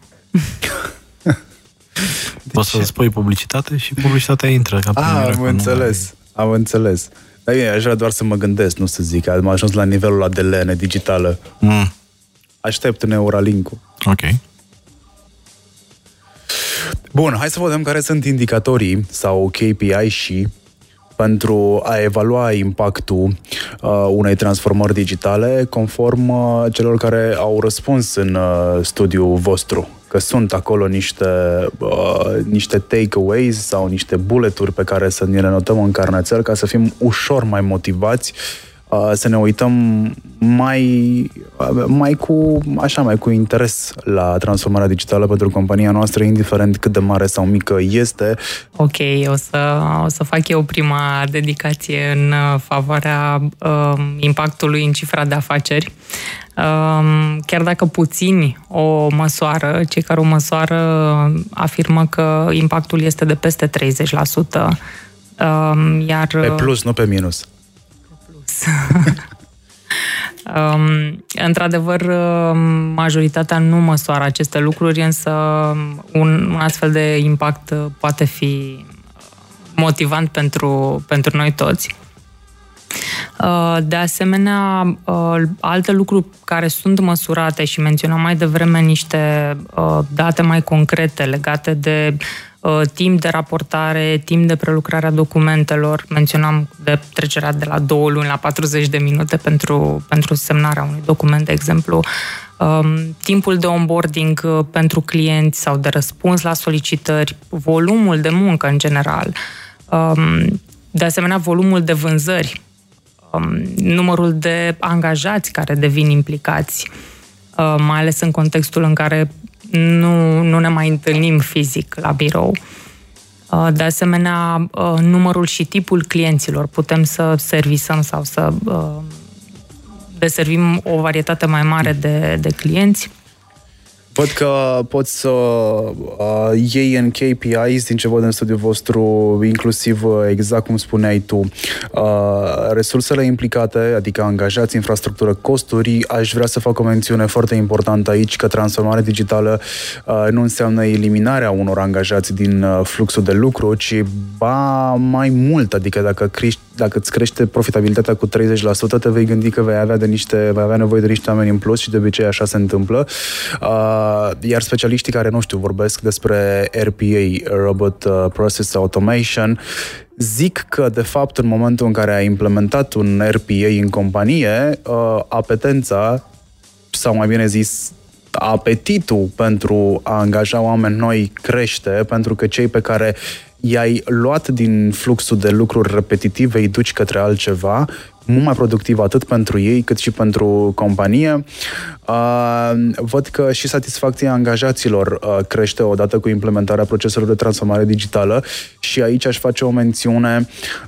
Poți să spui publicitate și publicitatea intră. Am înțeles. Dar bine, aș vrea doar să mă gândesc, nu să zic. Am ajuns la nivelul ăla de lene digitală. Aștept Neuralink-ul. Ok. Bun, hai să vedem care sunt indicatorii sau KPI și pentru a evalua impactul unei transformări digitale conform celor care au răspuns în studiul vostru. Că sunt acolo niște takeaways sau niște bulleturi pe care să ne le notăm în carnețel ca să fim ușor mai motivați, să ne uităm mai cu interes la transformarea digitală pentru compania noastră, indiferent cât de mare sau mică este. Ok, o să fac eu prima dedicație în favoarea impactului în cifra de afaceri. Chiar dacă puțini o măsoară, cei care o măsoară afirmă că impactul este de peste 30%. Iar pe plus, nu pe minus. Într-adăvăr, majoritatea nu măsoară aceste lucruri, însă un astfel de impact poate fi motivant pentru noi toți. De asemenea, alte lucruri care sunt măsurate și menționam mai devreme niște date mai concrete legate de timp de raportare, timp de prelucrare a documentelor. Menționam de trecerea de la 2 luni la 40 de minute pentru semnarea unui document, de exemplu. Timpul de onboarding pentru clienți sau de răspuns la solicitări, volumul de muncă în general. De asemenea, volumul de vânzări, numărul de angajați care devin implicați, mai ales în contextul în care nu ne mai întâlnim fizic la birou. De asemenea, numărul și tipul clienților. Putem să servisăm sau să deservim o varietate mai mare de clienți. Văd că poți să iei în KPIs din ce văd în studiul vostru, inclusiv, exact cum spuneai tu, resursele implicate, adică angajați, infrastructură, costuri. Aș vrea să fac o mențiune foarte importantă aici, că transformarea digitală nu înseamnă eliminarea unor angajați din fluxul de lucru, ci mai mult, adică dacă îți crește profitabilitatea cu 30%, te vei gândi că vei avea nevoie de niște oameni în plus și de obicei așa se întâmplă. Iar specialiștii care, nu știu, vorbesc despre RPA, Robot Process Automation, zic că, de fapt, în momentul în care ai implementat un RPA în companie, apetența, sau mai bine zis, apetitul pentru a angaja oameni noi crește, pentru că cei pe care i-ai luat din fluxul de lucruri repetitive îi duci către altceva mult mai productiv atât pentru ei cât și pentru companie. Văd că și satisfacția angajaților crește odată cu implementarea proceselor de transformare digitală și aici aș face o mențiune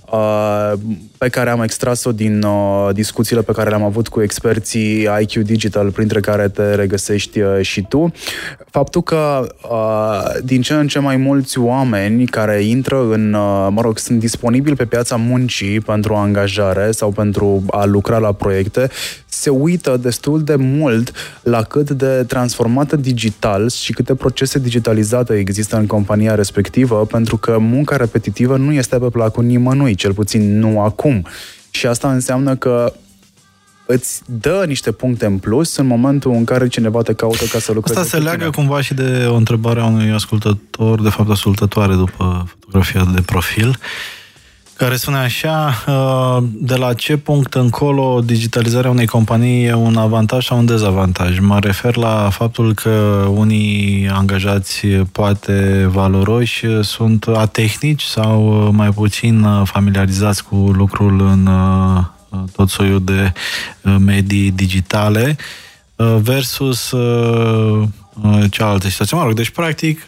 pe care am extras-o din discuțiile pe care le-am avut cu experții IQ Digital, printre care te regăsești și tu. Faptul că din ce în ce mai mulți oameni care intră sunt disponibili pe piața muncii pentru angajare sau pentru a lucra la proiecte, se uită destul de mult la cât de transformată digital și câte procese digitalizate există în compania respectivă, pentru că munca repetitivă nu este pe placul nimănui, cel puțin nu acum. Și asta înseamnă că îți dă niște puncte în plus în momentul în care cineva te caută ca să lucrezi. Asta se leagă cumva și de o întrebare a unui ascultător, de fapt ascultătoare după fotografia de profil, care spune așa: de la ce punct încolo digitalizarea unei companii e un avantaj sau un dezavantaj? Mă refer la faptul că unii angajați poate valoroși sunt atehnici sau mai puțin familiarizați cu lucrul în tot soiul de medii digitale versus cealaltă situație. Mă rog, deci practic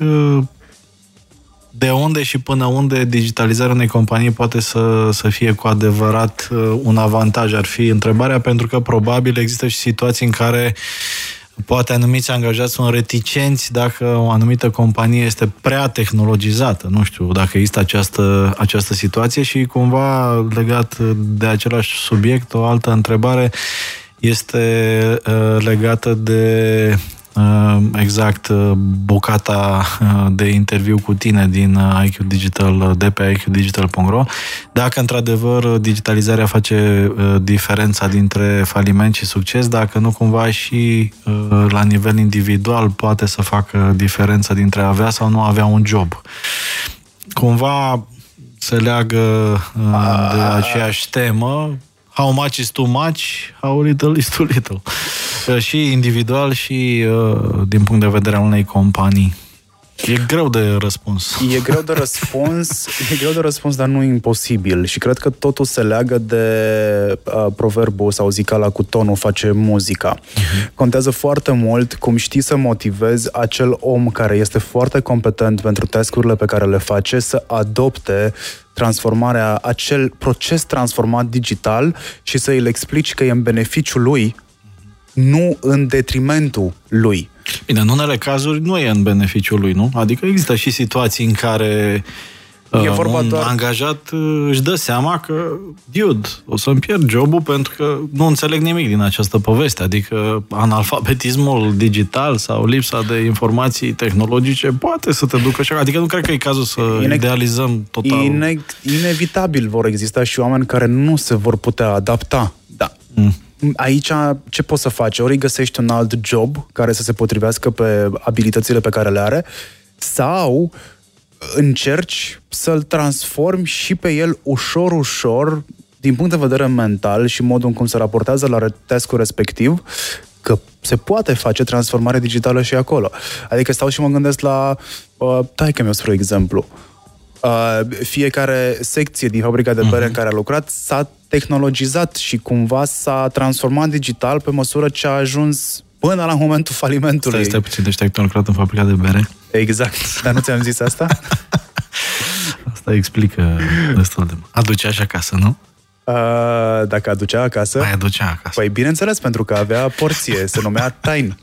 de unde și până unde digitalizarea unei companii poate să fie cu adevărat un avantaj, ar fi întrebarea, pentru că probabil există și situații în care poate anumiți angajați sunt reticenți dacă o anumită companie este prea tehnologizată. Nu știu dacă există această situație. Și cumva legat de același subiect, o altă întrebare este legată de exact bucata de interviu cu tine din IQ Digital, de pe iqdigital.ro. Dacă într-adevăr digitalizarea face diferența dintre faliment și succes, dacă nu cumva și la nivel individual poate să facă diferența dintre a avea sau nu avea un job. Cumva se leagă de aceeași temă. How much is too much? How little is too little? Și individual și din punct de vedere al unei companii. E greu de răspuns. E greu de răspuns, dar nu imposibil. Și cred că totul se leagă de proverbul sau zicala cu tonul face muzica. Contează foarte mult cum știi să motivezi acel om care este foarte competent pentru task-urile pe care le face să adopte transformarea, acel proces transformat digital și să îi explici că e în beneficiul lui, nu în detrimentul lui. Bine, în unele cazuri nu e în beneficiul lui, nu? Adică există și situații în care un angajat își dă seama că, dude, o să-mi pierd jobul pentru că nu înțeleg nimic din această poveste. Adică analfabetismul digital sau lipsa de informații tehnologice poate să te ducă așa. Adică nu cred că e cazul să idealizăm total. Inevitabil vor exista și oameni care nu se vor putea adapta. Da. Aici ce poți să faci? Ori găsești un alt job care să se potrivească pe abilitățile pe care le are, sau încerci să-l transformi și pe el ușor, din punct de vedere mental și modul în cum se raportează la task-ul respectiv, că se poate face transformare digitală și acolo. Adică stau și mă gândesc la taică-miu, spre exemplu. Fiecare secție din fabrica de bere în care a lucrat s-a tehnologizat și cumva s-a transformat digital pe măsură ce a ajuns până la momentul falimentului. Stai puțin, deci tu ai lucrat în fabrica de bere? Exact. Dar nu ți-am zis asta? Asta explică destul de mult. Aducea și acasă, nu? Dacă aducea acasă? Mai aducea acasă. Păi bineînțeles, pentru că avea porție, se numea Tain.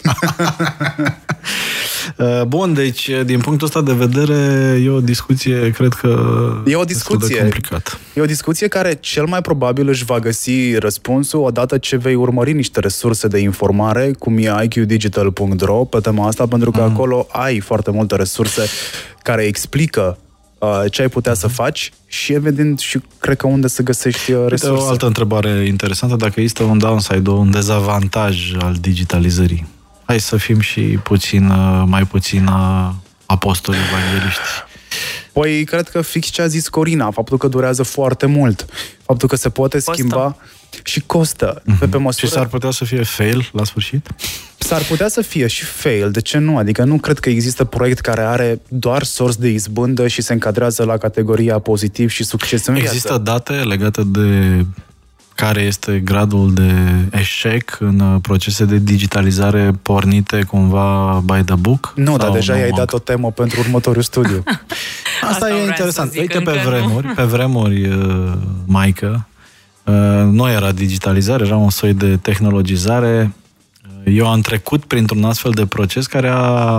Bun, deci din punctul ăsta de vedere e o discuție, cred că e o discuție complicată. E o discuție care cel mai probabil își va găsi răspunsul odată ce vei urmări niște resurse de informare, cum e iqdigital.ro pe tema asta, pentru că acolo ai foarte multe resurse care explică ce ai putea să faci și evident și cred că unde să găsești resurse. O altă întrebare interesantă, dacă există un downside, un dezavantaj al digitalizării. Hai să fim și mai puțin apostoli evangeliști. Păi, cred că fix ce a zis Corina, faptul că durează foarte mult, faptul că se poate schimba și costă. Pe măsură... Și s-ar putea să fie fail la sfârșit? S-ar putea să fie și fail, de ce nu? Adică nu cred că există proiect care are doar sorți de izbândă și se încadrează la categoria pozitiv și succes în viață. Există date legate de care este gradul de eșec în procese de digitalizare pornite cumva by the book? Nu, dar deja i-ai dat o temă pentru următorul studiu. Asta e interesant. Uite, pe vremuri, Maică, nu era digitalizare, era un soi de tehnologizare. Eu am trecut printr-un astfel de proces care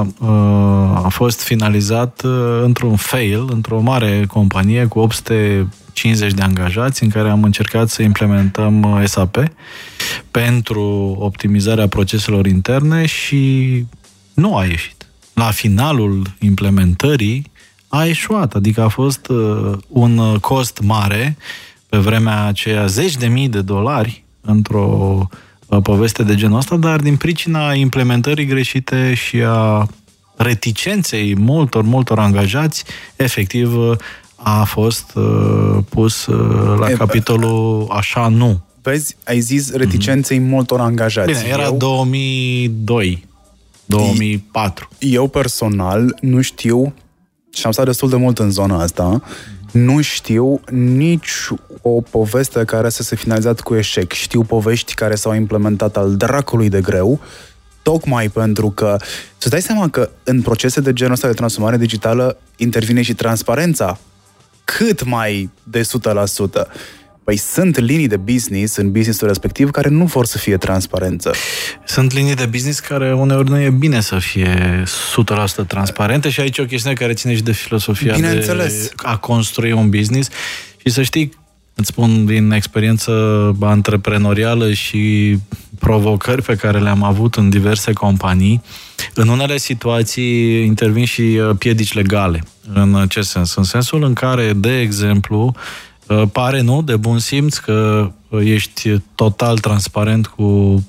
a fost finalizat într-un fail, într-o mare companie cu 850 de angajați, în care am încercat să implementăm SAP pentru optimizarea proceselor interne și nu a ieșit. La finalul implementării a eșuat, adică a fost un cost mare, pe vremea aceea $10.000 într-o poveste de genul ăsta, dar din pricina implementării greșite și a reticenței multor angajați, efectiv a fost pus la capitolul așa nu. Vezi, ai zis reticenței multor angajați. Bine, era 2002, 2004. Eu personal nu știu, și am stat destul de mult în zona asta, nu știu nici o poveste care să se finalizat cu eșec. Știu povești care s-au implementat al dracului de greu, tocmai pentru că să-ți dai seama că în procese de genul ăsta de transformare digitală intervine și transparența cât mai de 100%. Păi sunt linii de business în business-ul respectiv care nu vor să fie transparență. Sunt linii de business care uneori nu e bine să fie 100% transparente și aici e o chestiune care ține și de filosofia de a construi un business. Și să știi, îți spun din experiență antreprenorială și provocări pe care le-am avut în diverse companii, în unele situații intervin și piedici legale. În ce sens? În sensul în care, de exemplu, pare, nu, de bun simț că ești total transparent cu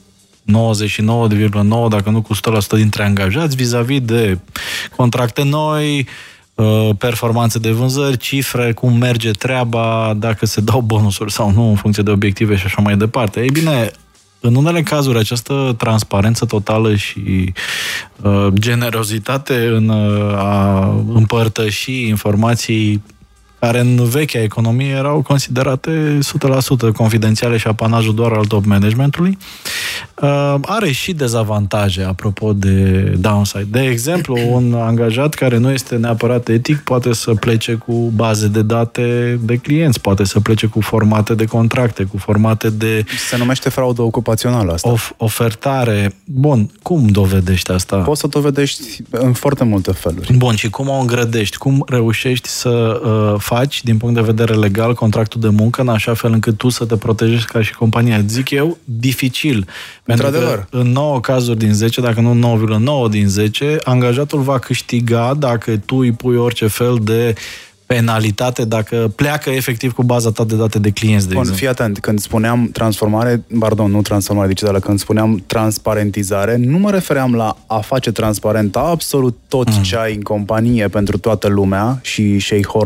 99,9, dacă nu cu 100% dintre angajați, vis-a-vis de contracte noi, performanțe de vânzări, cifre, cum merge treaba, dacă se dau bonusuri sau nu în funcție de obiective și așa mai departe. Ei bine, în unele cazuri această transparență totală și generozitate în a împărtăși informații care în vechea economie erau considerate 100% confidențiale și apanajul doar al top managementului, are și dezavantaje apropo de downside. De exemplu, un angajat care nu este neapărat etic poate să plece cu baze de date de clienți, poate să plece cu formate de contracte, cu formate de... Se numește fraudă ocupațională asta. Ofertare. Bun, cum dovedești asta? Poți să dovedești în foarte multe feluri. Bun, și cum o îngrădești? Cum reușești să faci, din punct de vedere legal, contractul de muncă în așa fel încât tu să te protejezi ca și compania? Zic eu, dificil. Pentru că în 9 cazuri din 10, dacă nu 9,9 din 10, angajatul va câștiga dacă tu îi pui orice fel de penalitate, dacă pleacă efectiv cu baza ta de date de clienți, de exemplu. Fii atent, când spuneam nu transformare digitală, când spuneam transparentizare, nu mă refeream la a face absolut tot ce ai în companie pentru toată lumea și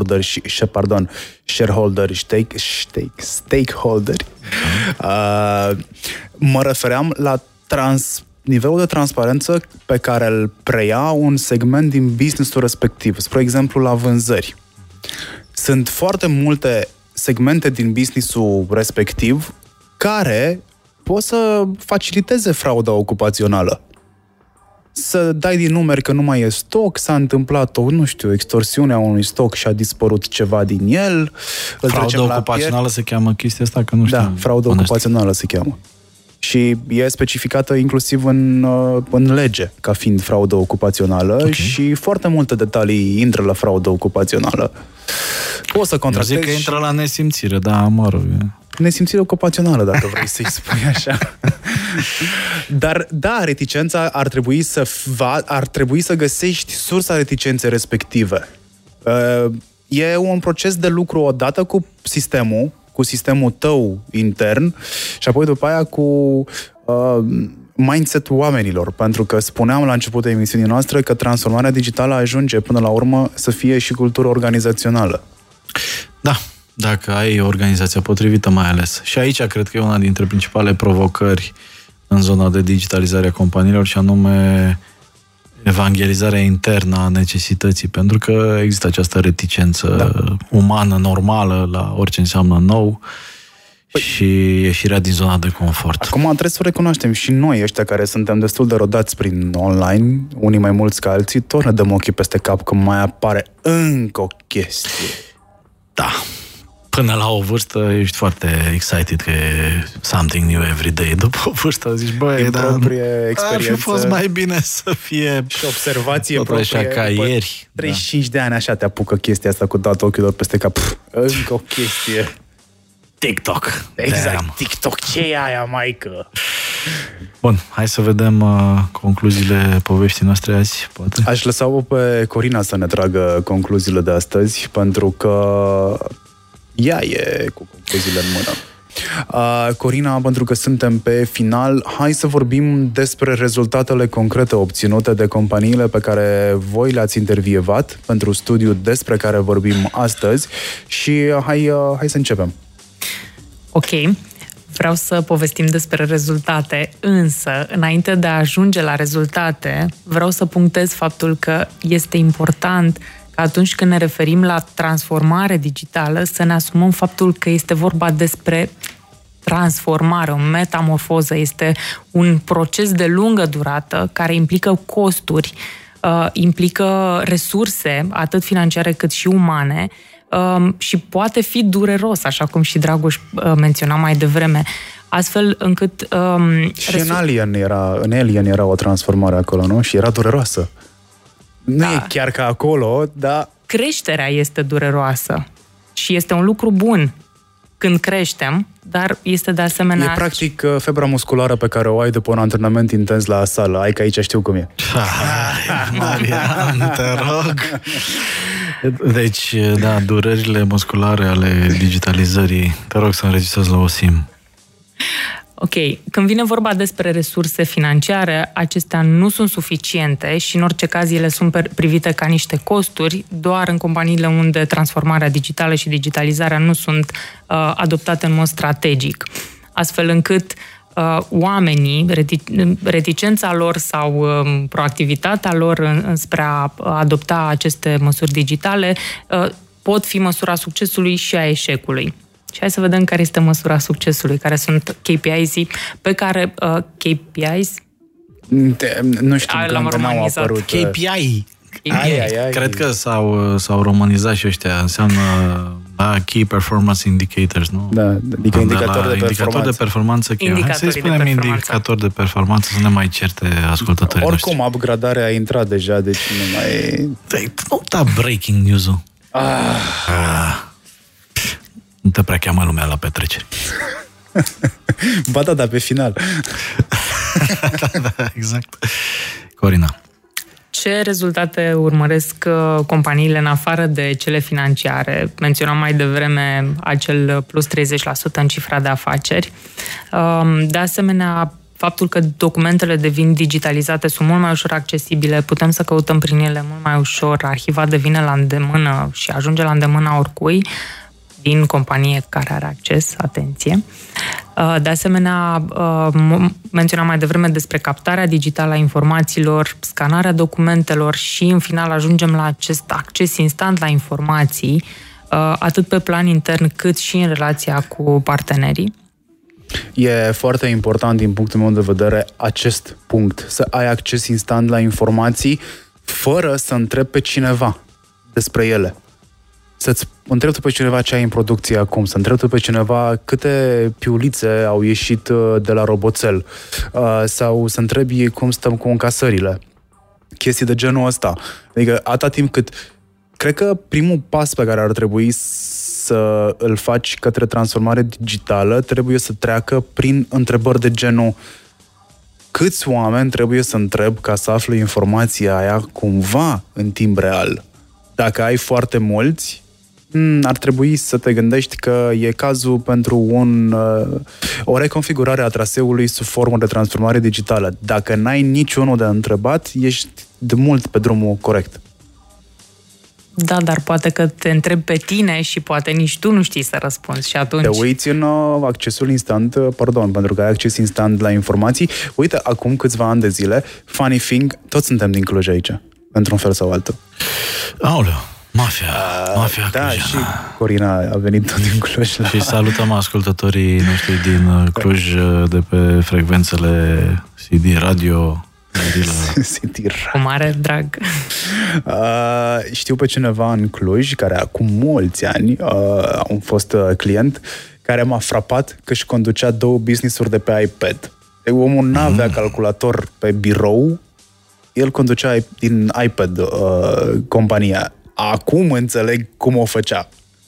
shareholder, stakeholder. Mă refeream la nivelul de transparență pe care îl preia un segment din business-ul respectiv. Spre exemplu, la vânzări. Sunt foarte multe segmente din business-ul respectiv care pot să faciliteze frauda ocupațională. Să dai din numeri că nu mai e stoc, s-a întâmplat extorsiunea unui stoc și a dispărut ceva din el. Frauda ocupațională se cheamă chestia asta? Că nu știu. Da, frauda ocupațională se cheamă. Și e specificată inclusiv în lege ca fiind fraudă ocupațională, okay. Și foarte multe detalii intră la fraudă ocupațională. Poți să contractezi... Eu zic că intră la nesimțire, da, mă rog. Nesimțire ocupațională, dacă vrei să-i spui așa. Dar, da, reticența ar trebui să găsești sursa reticenței respective. E un proces de lucru odată cu sistemul tău intern și apoi după aia cu mindset-ul oamenilor, pentru că spuneam la începutul emisiunii noastre că transformarea digitală ajunge până la urmă să fie și cultură organizațională. Da, dacă ai organizația potrivită mai ales. Și aici cred că e una dintre principalele provocări în zona de digitalizare a companiilor și anume evangelizarea internă a necesității, pentru că există această reticență umană, normală, la orice înseamnă nou și ieșirea din zona de confort. Acum trebuie să o recunoaștem și noi, ăștia care suntem destul de rodați prin online, unii mai mulți ca alții, tot ne dăm ochii peste cap că mai apare încă o chestie. Da. Până la o vârstă ești foarte excited că e something new every day. După o vârstă zici, băi, dar ar fi fost mai bine să fie și observație tot proprie. așa ca ieri. 35 de ani așa te apucă chestia asta cu dat ochiul peste cap. Încă o chestie. TikTok. Exact, Damn. TikTok, ce e aia, maică? Bun, hai să vedem concluziile poveștii noastre azi, poate. Aș lăsa-o pe Corina să ne tragă concluziile de astăzi, pentru că ea e cu concluziile în mână. Corina, pentru că suntem pe final, hai să vorbim despre rezultatele concrete obținute de companiile pe care voi le-ați intervievat pentru studiul despre care vorbim astăzi și hai să începem. Ok, vreau să povestim despre rezultate, însă, înainte de a ajunge la rezultate, vreau să punctez faptul că este important că atunci când ne referim la transformare digitală, să ne asumăm faptul că este vorba despre transformare, o metamorfoză, este un proces de lungă durată care implică costuri, implică resurse, atât financiare cât și umane, și poate fi dureros, așa cum și Dragoș menționa mai devreme, astfel încât... Și în Alien era o transformare acolo, nu? Și era dureroasă. Nu e chiar ca acolo, dar... Creșterea este dureroasă și este un lucru bun când creștem, dar este de asemenea... E practic febra musculară pe care o ai după un antrenament intens la sală. Ai că aici știu cum e. Marian, te rog. Deci, da, durerile musculare ale digitalizării, te rog să înregistrezi la OSIM. Ok, când vine vorba despre resurse financiare, acestea nu sunt suficiente și în orice caz ele sunt privite ca niște costuri, doar în companiile unde transformarea digitală și digitalizarea nu sunt adoptate în mod strategic. Astfel încât oamenii, reticența lor sau proactivitatea lor înspre a adopta aceste măsuri digitale pot fi măsura succesului și a eșecului. Și hai să vedem care este măsura succesului, care sunt KPIs pe care KPIs nu știu când n-au apărut. KPI. Cred că s-au romanizat și ăștia. Înseamnă Key Performance Indicators, nu? Da, adică indicator de performanță. Hai să-i spunem indicator de performanță, să ne mai certe ascultătorii noștri. Oricum, upgradarea a intrat deja, deci nu mai... Nu da breaking news-ul. Nu te prea cheamă lumea la petreceri. Ba da, pe final. Da, exact. Corina. Ce rezultate urmăresc companiile în afară de cele financiare? Menționam mai devreme acel plus 30% în cifra de afaceri. De asemenea, faptul că documentele devin digitalizate sunt mult mai ușor accesibile, putem să căutăm prin ele mult mai ușor, arhiva devine la îndemână și ajunge la îndemâna oricui din companie care are acces, atenție. De asemenea, menționam mai devreme despre captarea digitală a informațiilor, scanarea documentelor și, în final, ajungem la acest acces instant la informații, atât pe plan intern cât și în relația cu partenerii. E foarte important, din punctul meu de vedere, acest punct. Să ai acces instant la informații fără să întrebi pe cineva despre ele. Să-ți întrebi tu pe cineva ce ai în producție acum, să întrebi tu pe cineva câte piulițe au ieșit de la roboțel, sau să întrebi cum stăm cu încasările. Chestii de genul ăsta. Adică atâta timp cât... Cred că primul pas pe care ar trebui să îl faci către transformare digitală trebuie să treacă prin întrebări de genul: câți oameni trebuie să întreb ca să aflu informația aia cumva în timp real? Dacă ai foarte mulți, ar trebui să te gândești că e cazul pentru o reconfigurare a traseului sub formă de transformare digitală. Dacă n-ai niciunul de întrebat, ești de mult pe drumul corect. Da, dar poate că te întrebi pe tine și poate nici tu nu știi să răspunzi și atunci... Te uiți în accesul instant, pentru că ai acces instant la informații. Uite, acum câțiva ani de zile, funny thing, toți suntem din Cluj aici, într-un fel sau altul. Aoleu, Mafia da, clujana. și Corina a venit tot din Cluj. Și salutăm ascultătorii noștri din Cluj de pe frecvențele CD Radio. Cu mare drag. Știu pe cineva în Cluj, care acum mulți ani a fost client, care m-a frapat că își conducea 2 business-uri de pe iPad. Omul n-avea calculator pe birou, el conducea din iPad compania. Acum înțeleg cum o făcea.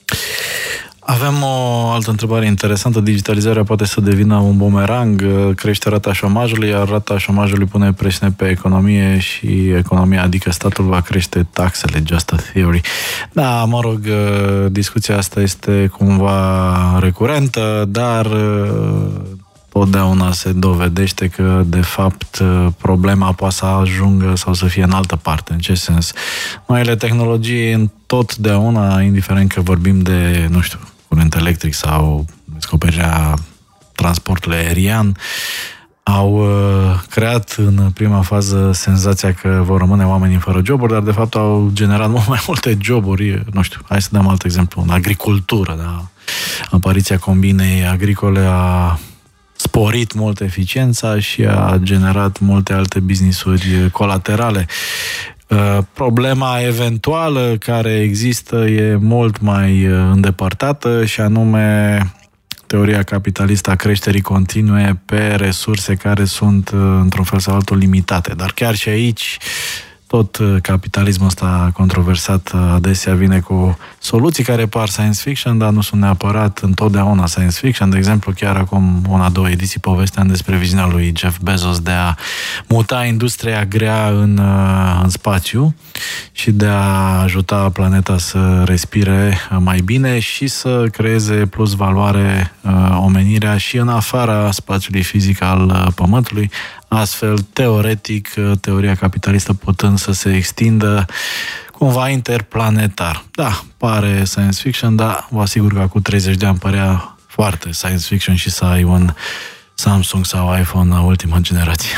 Avem o altă întrebare interesantă. Digitalizarea poate să devină un bumerang, crește rata șomajului, iar rata șomajului pune presiune pe economie și economia, adică statul, va crește taxele, just a theory. Da, mă rog, discuția asta este cumva recurentă, dar totdeauna se dovedește că, de fapt, problema poate să ajungă sau să fie în altă parte. În ce sens? Noile tehnologii întotdeauna, indiferent că vorbim de, nu știu, curent electric sau descoperirea transportului aerian, au creat în prima fază senzația că vor rămâne oamenii fără joburi, dar de fapt au generat mult mai multe joburi. Nu știu, hai să dăm alt exemplu. În agricultură, da? Apariția combinei agricole a sporit mult eficiența și a generat multe alte business-uri colaterale. Problema eventuală care există e mult mai îndepărtată și anume teoria capitalistă a creșterii continue pe resurse care sunt într-un fel sau altul limitate. Dar chiar și aici tot capitalismul ăsta controversat adesea vine cu soluții care par science fiction, dar nu sunt neapărat întotdeauna science fiction. De exemplu, chiar acum 1-2 ediții povesteam despre viziunea lui Jeff Bezos de a muta industria grea în spațiu și de a ajuta planeta să respire mai bine și să creeze plus valoare omenirea și în afara spațiului fizic al Pământului. Astfel, teoretic, teoria capitalistă putând să se extindă cumva interplanetar. Da, pare science fiction, dar vă asigur că acum 30 de ani părea foarte science fiction și să ai un Samsung sau iPhone ultima generație.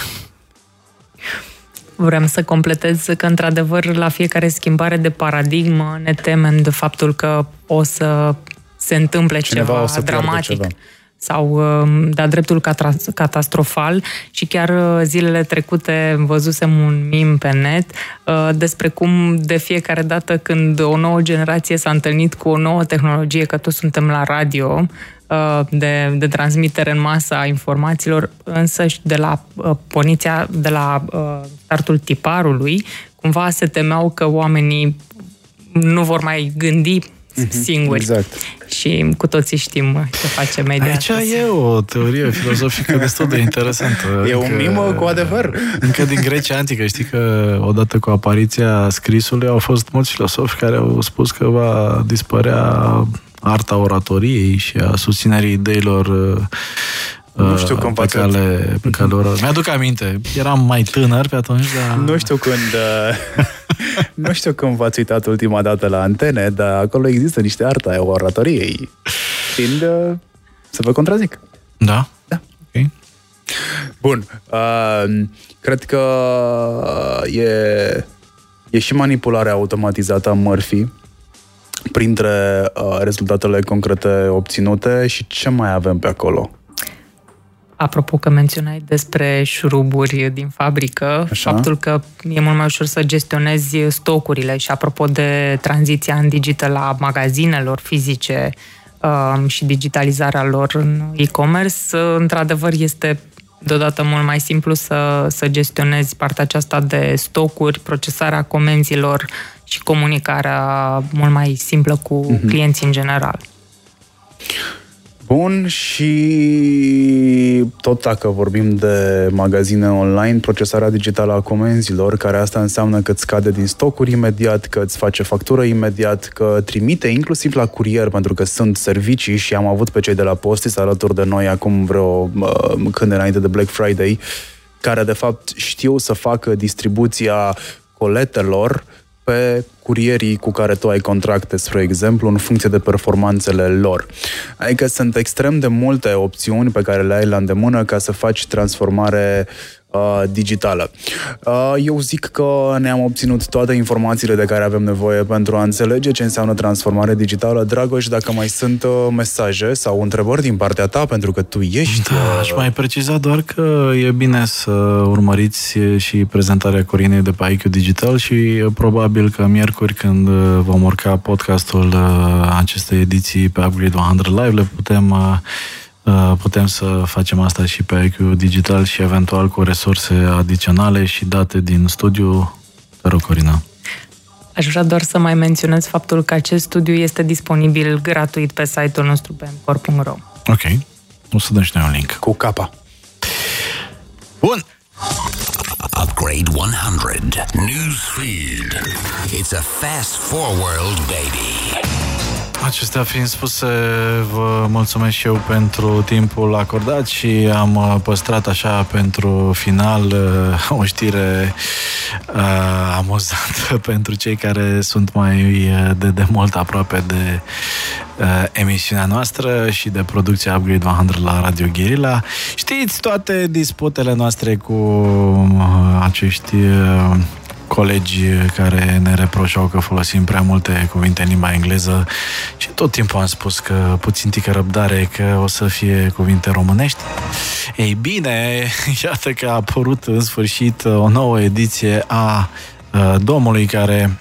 Vreau să completez că, într-adevăr, la fiecare schimbare de paradigmă ne temem de faptul că o să se întâmple ceva dramatic. Sau de-a dreptul catastrofal și chiar zilele trecute văzusem un meme pe net despre cum de fiecare dată când o nouă generație s-a întâlnit cu o nouă tehnologie, că toți suntem la radio, de transmitere în masă a informațiilor, însă și de la porniția, de la startul tiparului, cumva se temeau că oamenii nu vor mai gândi singuri. Exact. Și cu toții știm ce face media. Aici e o teorie filozofică destul de interesantă. E un mimă cu adevăr. Încă din Grecia antică. Știi că odată cu apariția scrisului au fost mulți filosofi care au spus că va dispărea arta oratoriei și a susținerii ideilor nu știu cum pe cale orală. Mi-aduc aminte. Eram mai tânăr pe atunci, dar... Nu știu când v-ați uitat ultima dată la antene, dar acolo există niște arta a oratoriei. Fiind să vă contrazic. Da? Da. Ok. Bun. Cred că e și manipularea automatizată a mărfii printre rezultatele concrete obținute și ce mai avem pe acolo? Apropo că menționai despre șuruburi din fabrică, așa, faptul că e mult mai ușor să gestionezi stocurile și apropo de tranziția în digital a magazinelor fizice și digitalizarea lor în e-commerce, într-adevăr este deodată mult mai simplu să gestionezi partea aceasta de stocuri, procesarea comenzilor și comunicarea mult mai simplă cu clienții în general. Bun, și tot dacă vorbim de magazine online, procesarea digitală a comenzilor, care asta înseamnă că îți scade din stocuri imediat, că îți face factură imediat, că trimite inclusiv la curier, pentru că sunt servicii și am avut pe cei de la Postis alături de noi acum când înainte de Black Friday, care de fapt știu să facă distribuția coletelor pe curierii cu care tu ai contracte, spre exemplu, în funcție de performanțele lor. Adică sunt extrem de multe opțiuni pe care le ai la îndemână ca să faci transformare digitală. Eu zic că ne-am obținut toate informațiile de care avem nevoie pentru a înțelege ce înseamnă transformare digitală. Dragoș, dacă mai sunt mesaje sau întrebări din partea ta, pentru că tu ești... Da, aș mai preciza doar că e bine să urmăriți și prezentarea Corinei de pe IQ Digital și probabil că miercuri, când vom urca podcastul acestei ediții pe Upgrade 100 Live, le putem să facem asta și pe IQ Digital și eventual cu resurse adiționale și date din studiu. Te rog, Corina. Aș vrea doar să mai menționez faptul că acest studiu este disponibil gratuit pe site-ul nostru pe mcor.ro. Ok. O să dăm și noi un link. Cu capa. Bun. Upgrade 100 Newsfeed. It's a fast forward, baby. Acestea fiind spuse, vă mulțumesc și eu pentru timpul acordat și am păstrat așa pentru final o știre amuzantă pentru cei care sunt mai de mult aproape de emisiunea noastră și de producția Upgrade 100 la Radio Guerilla. Știți toate disputele noastre cu acești colegi care ne reproșau că folosim prea multe cuvinte în limba engleză și tot timpul am spus că puțin tică răbdare, că o să fie cuvinte românești. Ei bine, iată că a apărut în sfârșit o nouă ediție a Domului care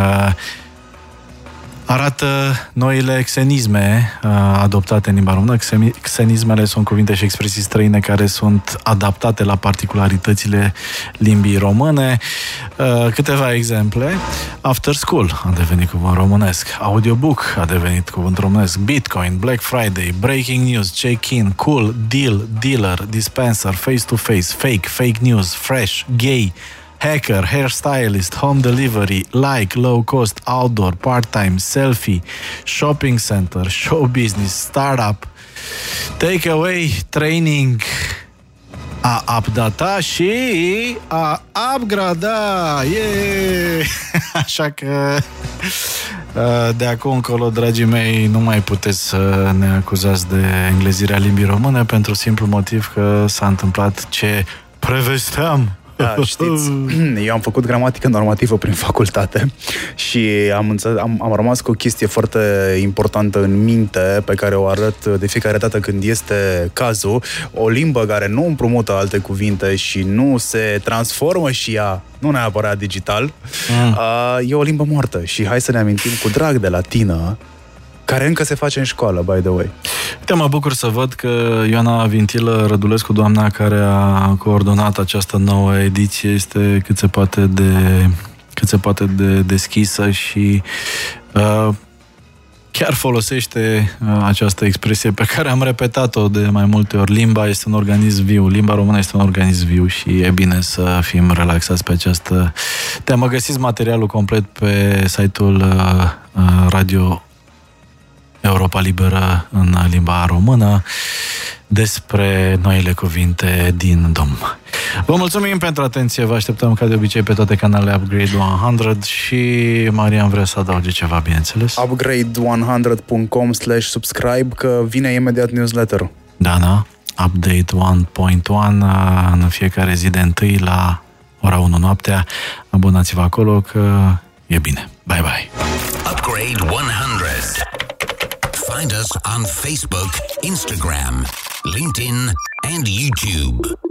arată noile xenisme adoptate în limba română. Xenismele sunt cuvinte și expresii străine care sunt adaptate la particularitățile limbii române. Câteva exemple. After school a devenit cuvânt românesc. Audiobook a devenit cuvânt românesc. Bitcoin, Black Friday, breaking news, check-in, cool, deal, dealer, dispenser, face-to-face, fake news, fresh, gay, hacker, hairstylist, home delivery, like, low cost, outdoor, part-time, selfie, shopping center, show business, startup, takeaway, training, a updata și a upgrada. Yeah! Așa că de acum încolo, dragii mei, nu mai puteți să ne acuzați de englezirea limbii române pentru simplu motiv că s-a întâmplat ce prevesteam. Da, știți, eu am făcut gramatică normativă prin facultate și am rămas cu o chestie foarte importantă în minte pe care o arăt de fiecare dată când este cazul. O limbă care nu împrumută alte cuvinte și nu se transformă și ea, nu neapărat digital, e o limbă moartă. Și hai să ne amintim cu drag de latină, care încă se face în școală, by the way. Uite, mă bucur să văd că Ioana Vintilă Rădulescu, doamna care a coordonat această nouă ediție, este cât se poate de deschisă și chiar folosește această expresie pe care am repetat-o de mai multe ori. Limba este un organism viu, limba română este un organism viu și e bine să fim relaxați pe această temă. Găsiți materialul complet pe site-ul Radio Europa Liberă în limba română despre noile cuvinte din Dom. Vă mulțumim pentru atenție, vă așteptăm ca de obicei pe toate canalele Upgrade 100 și Marian vrea să adauge ceva, bineînțeles. Upgrade100.com/subscribe, că vine imediat newsletter-ul. Da, Update 1.1 în fiecare zi de 1 la ora 1 noaptea. Abonați-vă acolo că e bine. Bye bye. Upgrade 100. Find us on Facebook, Instagram, LinkedIn, and YouTube.